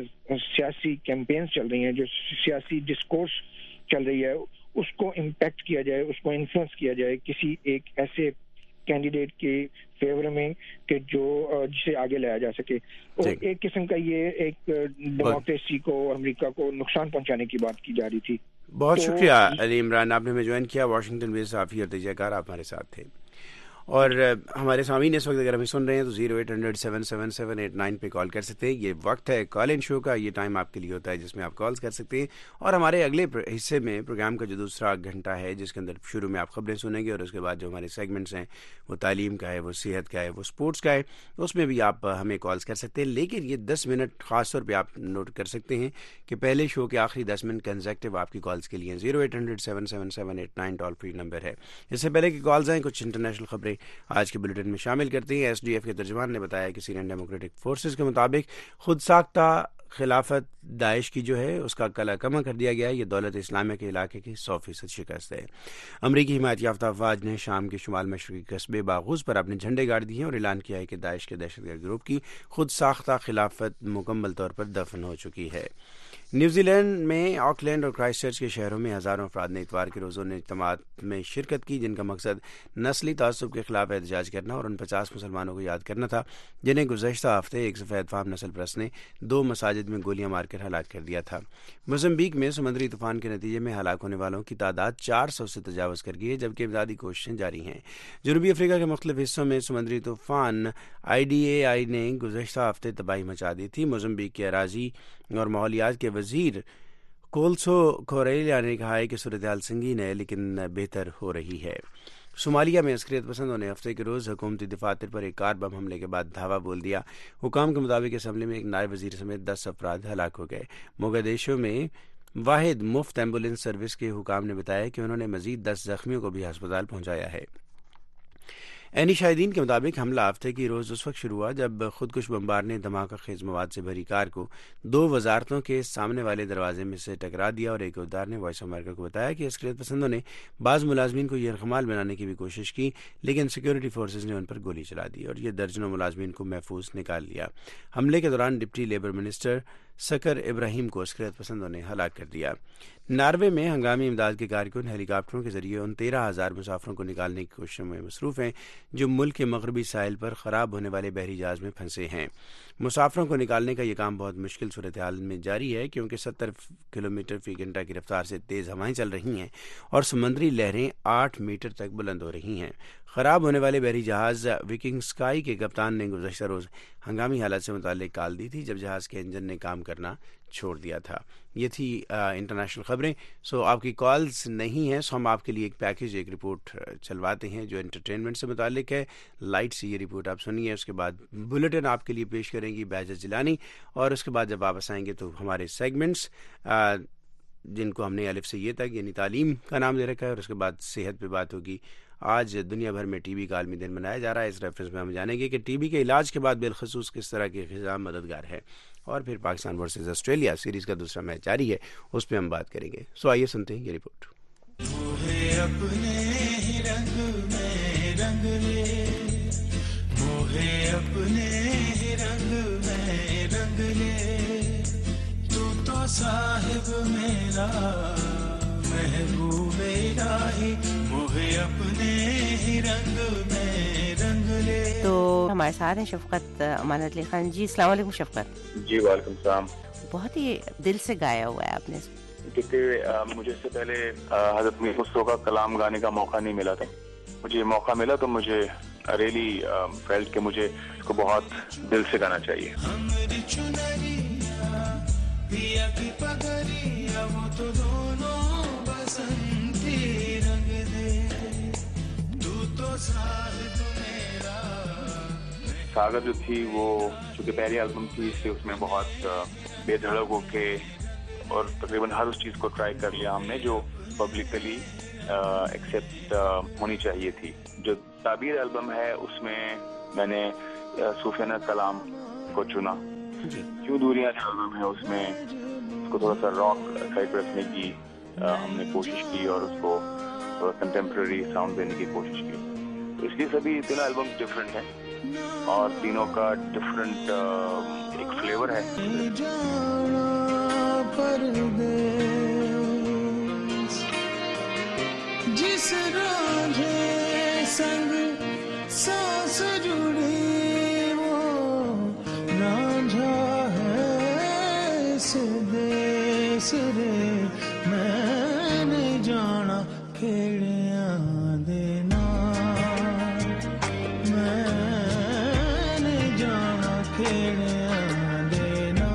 سیاسی کیمپینز چل رہی ہیں, جو سیاسی ڈسکورس چل رہی ہے, اس کو امپیکٹ کیا جائے, اس کو انفلوئنس کیا جائے کسی ایک ایسے کینڈیڈیٹ کے فیور میں کہ جو جسے آگے لایا جا سکے. اور ایک قسم کا یہ ایک ڈیموکریسی کو اور امریکہ کو نقصان پہنچانے کی بات کی جا رہی تھی. بہت شکریہ علی عمران, آپ نے ہمیں جوائن کیا. واشنگٹن بیس صحافی اور تجزیہ کار آپ ہمارے ساتھ تھے. اور ہمارے سامعین اس وقت اگر ہمیں سن رہے ہیں تو zero eight hundred seven seven seven eight nine پہ کال کر سکتے ہیں. یہ وقت ہے کال ان شو کا, یہ ٹائم آپ کے لیے ہوتا ہے جس میں آپ کالز کر سکتے ہیں. اور ہمارے اگلے حصے میں پروگرام کا جو دوسرا گھنٹہ ہے جس کے اندر شروع میں آپ خبریں سنیں گے اور اس کے بعد جو ہمارے سیگمنٹس ہیں وہ تعلیم کا ہے, وہ صحت کا ہے, وہ اسپورٹس کا ہے, اس میں بھی آپ ہمیں کالز کر سکتے ہیں. لیکن یہ دس منٹ خاص طور پہ آپ نوٹ کر سکتے ہیں کہ پہلے شو کے آخری دس منٹ کنزیکٹیو آپ کی کالز کے لیے zero eight hundred seven seven seven eight nine toll free number ہے. اس سے پہلے کی کالز ہیں کچھ انٹرنیشنل خبریں آج کے میں شامل کرتے ہیں. ایس ڈی ایف کے ترجمان نے بتایا کہ سیرین ڈیموکریٹک فورسز کے مطابق خود ساختہ خلافت داعش کی جو ہے اس کا کلا کما کر دیا گیا ہے. یہ دولت اسلامیہ کے علاقے کی سو فیصد شکست ہے. امریکی حمایت یافتہ افواج نے شام کے شمال مشرقی قصبے باغوز پر اپنے جھنڈے گاڑ دیے ہیں اور اعلان کیا ہے کہ داعش کے دہشت گرد گروپ کی خود ساختہ خلافت مکمل طور پر دفن ہو چکی ہے. نیوزی لینڈ میں آکلینڈ اور کرائسٹ چرچ کے شہروں میں ہزاروں افراد نے اتوار کے روز ان اجتماعات میں شرکت کی جن کا مقصد نسلی تعصب کے خلاف احتجاج کرنا اور ان پچاس مسلمانوں کو یاد کرنا تھا جنہیں گزشتہ ہفتے ایک سفید فام نسل پرست نے دو مساجد میں گولیاں مار کر ہلاک کر دیا تھا. موزمبیق میں سمندری طوفان کے نتیجے میں ہلاک ہونے والوں کی تعداد چار سو سے تجاوز کر گئی ہے جبکہ امدادی کوششیں جاری ہیں. جنوبی افریقہ کے مختلف حصوں میں سمندری طوفان آئی ڈی اے آئی نے گزشتہ ہفتے تباہی مچا دی تھی. موزمبیق کے اراضی اور ماحولیات کے وزیر کولسو کوریلیا نے کہا ہے کہ صورتحال سنگین ہے لیکن بہتر ہو رہی ہے. صومالیہ میں عسکریت پسندوں نے ہفتے کے روز حکومتی دفاتر پر ایک کار بم حملے کے بعد دھاوا بول دیا. حکام کے مطابق اس حملے میں ایک نائب وزیر سمیت دس افراد ہلاک ہو گئے. موگادیشو میں واحد مفت ایمبولینس سروس کے حکام نے بتایا کہ انہوں نے مزید دس زخمیوں کو بھی ہسپتال پہنچایا ہے. اینی شاہدین کے مطابق حملہ ہفتے کی روز اس وقت شروع ہوا جب خودکش بمبار نے دھماکہ خیز مواد سے بھری کار کو دو وزارتوں کے سامنے والے دروازے میں سے ٹکرا دیا، اور ایک عہدیدار نے وائس امریکہ کو بتایا کہ عسکریت پسندوں نے بعض ملازمین کو یرغمال بنانے کی بھی کوشش کی، لیکن سیکورٹی فورسز نے ان پر گولی چلا دی اور یہ درجنوں ملازمین کو محفوظ نکال لیا۔ حملے کے دوران ڈپٹی لیبر منسٹر سکر ابراہیم کو عسکریت پسندوں نے ہلاک کر دیا۔ ناروے میں ہنگامی امداد کے کارکن ہیلی کاپٹروں کے ذریعے ان تیرہ ہزار مسافروں کو نکالنے کی کوششوں میں مصروف ہیں جو ملک کے مغربی ساحل پر خراب ہونے والے بحری جہاز میں پھنسے ہیں۔ مسافروں کو نکالنے کا یہ کام بہت مشکل صورتحال میں جاری ہے کیونکہ ستر کلومیٹر فی گھنٹہ کی رفتار سے تیز ہوائیں چل رہی ہیں اور سمندری لہریں آٹھ میٹر تک بلند ہو رہی ہیں۔ خراب ہونے والے بحری جہاز وکنگ اسکائی کے کپتان نے گزشتہ روز ہنگامی حالات سے متعلق کال دی تھی جب جہاز کے انجن نے کام کرنا چھوڑ دیا تھا۔ یہ تھی انٹرنیشنل خبریں۔ سو آپ کی کالز نہیں ہیں، سو ہم آپ کے لیے ایک پیکج ایک رپورٹ چلواتے ہیں جو انٹرٹینمنٹ سے متعلق ہے۔ لائٹ سے یہ رپورٹ آپ سنیے، اس کے بعد بلیٹن آپ کے لیے پیش کریں گی بہجت جیلانی، اور اس کے بعد جب واپس آئیں گے تو ہمارے سیگمنٹس جن کو ہم نے الف سے یہ تک یعنی تعلیم کا نام دے رکھا ہے، اور اس کے بعد صحت پہ بات ہوگی۔ آج دنیا بھر میں ٹی بی کا عالمی دن منایا جا رہا ہے۔ اس ریفرنس میں ہم جانیں گے کہ ٹی بی کے علاج کے بعد بالخصوص کس طرح کی غذا مددگار ہے، اور پھر پاکستان ورسز آسٹریلیا سیریز کا دوسرا میچ جاری ہے، اس پہ ہم بات کریں گے۔ سو آئیے سنتے ہیں یہ رپورٹ۔ صاحب میرا محبوب الہی مجھے اپنے ہی رنگ میں رنگ لے۔ تو ہمارے ساتھ ہیں شفقت امانت علی خان جی۔ السلام علیکم شفقت جی۔ وعلیکم السلام۔ بہت ہی دل سے گایا ہوا ہے آپ نے، کیونکہ مجھے اس سے پہلے حضرت میر خسرو کا کلام گانے کا موقع نہیں ملا تھا، مجھے یہ موقع ملا تو مجھے ریلی فیلٹ کہ مجھے اس کو بہت دل سے گانا چاہیے۔ پیا کی پگڑیا وہ تو دونوں بسنتی رنگ دے، تو تو صاحب میرا۔ ساگر جو تھی وہ چونکہ پہلی البم تھی، اس سے اس میں بہت بے دھڑک ہو کے اور تقریباً ہر اس چیز کو ٹرائی کر لیا ہم نے جو پبلکلی ایکسیپٹ ہونی چاہیے تھی۔ جو تعبیر البم ہے اس میں میں نے صوفیانہ کلام کو چنا۔ کیوں دوریاں جو البم ہے اس میں اس کو تھوڑا سا راک سائڈ پہ رکھنے کی ہم نے کوشش کی اور اس کو تھوڑا کنٹمپریری ساؤنڈ دینے کی کوشش کی۔ تو اس لیے سبھی تینوں البم ڈفرینٹ ہیں اور تینوں کا ڈفرینٹ ایک فلیور ہے۔ جس رانجھے سنگ سانس جڑی وہ رانجھا ہے اس دیس رے، میں نے جانا کھیڑیاں دینا، میں نے جانا کھیڑیاں دینا۔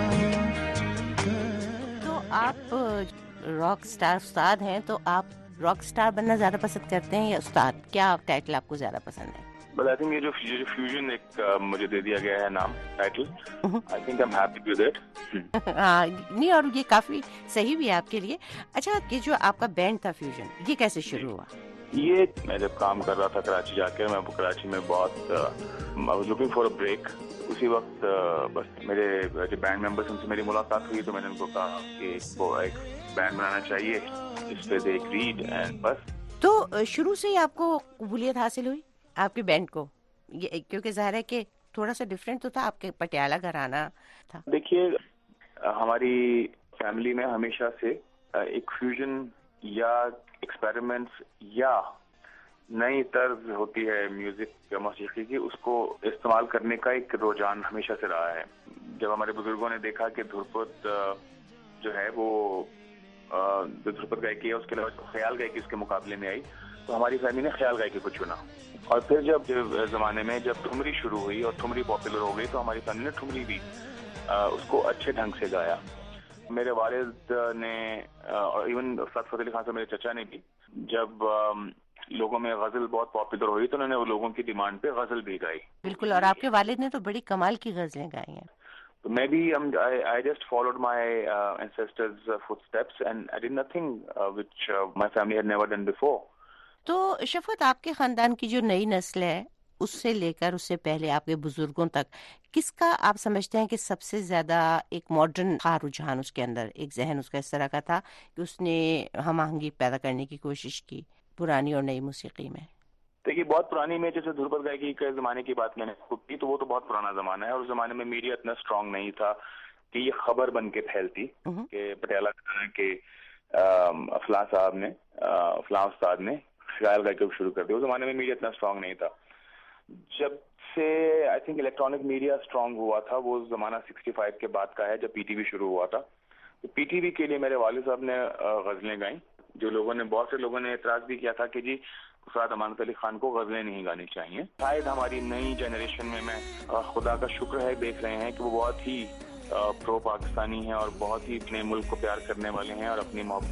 تو آپ راک سٹار استاد ہیں، تو آپ راک سٹار بننا زیادہ پسند کرتے ہیں یا استاد؟ کیا ٹائٹل آپ کو زیادہ پسند ہے؟ بٹ آئی تھنک یہ جو فیوژن ایک مجھے دے دیا گیا ہے نام title, I think I am happy with it. ہاں نہیں، اور یہ کافی صحیح بھی ہے آپ کے لیے۔ اچھا، یہ جو آپ کا بینڈ تھا فیوژن، یہ کیسے شروع ہوا؟ یہ میں جب کام کر رہا تھا کراچی جا کے، میں کراچی میں بہت I was looking for a break, اسی وقت بس میرے جو بینڈ ممبرس ان سے میری ملاقات ہوئی تو میں نے ان کو کہا کہ وہ ایک بینڈ بنانا چاہیے جس پہ دے ریڈ اینڈ بس۔ تو شروع سے ہی آپ کو قبولیت حاصل ہوئی آپ کے بینڈ کو؟ یہ کیونکہ ظاہر ہے کہ تھوڑا سا ڈفرینٹ تو تھا، آپ کے پٹیالہ گھرانہ تھا۔ دیکھیے ہماری فیملی میں ہمیشہ سے ایک فیوژن یا ایکسپیریمنٹس یا نئی طرز ہوتی ہے میوزک موسیقی کی، اس کو استعمال کرنے کا ایک رجحان ہمیشہ سے رہا ہے۔ جب ہمارے بزرگوں نے دیکھا کہ دھرپد جو ہے وہ جو دھرپد گائیکی ہے اس کے علاوہ خیال گائیکی اس کے مقابلے میں آئی، تو ہماری فیملی نے خیال گائیکی کو چنا۔ اور پھر جب زمانے میں جب ٹھمری شروع ہوئی اور ٹھمری پاپولر ہو گئی تو ہماری فیملی نے ٹھمری بھی اس کو اچھے ڈھنگ سے گایا۔ میرے والد نے اور ایون استاد فتح علی خان سے میرے چچا نے بھی، جب لوگوں میں غزل بہت پاپولر ہوئی تو انہوں نے وہ لوگوں کی ڈیمانڈ پہ غزل بھی گائی۔ بالکل، اور آپ کے والد نے تو بڑی کمال کی غزلیں گائی ہیں۔ تو میں بھی I just followed my uh, ancestors' uh, footsteps and I did nothing uh, which uh, my family had never done before. تو शफकत, आपके खानदान की जो नई नस्ल है उससे लेकर उससे पहले आपके बुजुर्गों तक, किसका आप समझते हैं कि सबसे ज्यादा एक मॉडर्न था रुझान उसके अंदर, एक जहन उसका इस तरह का था कि उसने हम आहंगी पैदा करने की कोशिश की पुरानी और नई मौसीकी में? देखिए, बहुत पुरानी में जैसे ध्रुपद गायकी के ज़माने की बात मैंने की, तो वो तो बहुत पुराना ज़माना है और उस ज़माने में मीडिया इतना स्ट्रांग नहीं था कि ये खबर बन के फैलती कि पटियाला के अफला साहब ने अफला उस्ताद ने ख्याल गायकी शुरू कर दिया। उस ज़माने में मीडिया इतना स्ट्रांग नहीं था। जब से I think electronic media strong हुआ था, वो ज़माना पैंसठ के बाद का है, जब पीटीवी शुरू हुआ था। तो पीटीवी के लिए मेरे वालिद साहब ने गज़लें गाई, जो लोगों ने, बहुत से लोगों ने एतराज़ भी किया था कि जी उस्ताद अमानत अली खान को गज़लें नहीं गानी चाहिए। शायद हमारी नई जनरेशन में, मैं खुदा का शुक्र है देख रहे हैं कि वो बहुत ही प्रो पाकिस्तानी हैं और बहुत ही अपने मुल्क को प्यार करने वाले हैं और अपनी मोहब्बत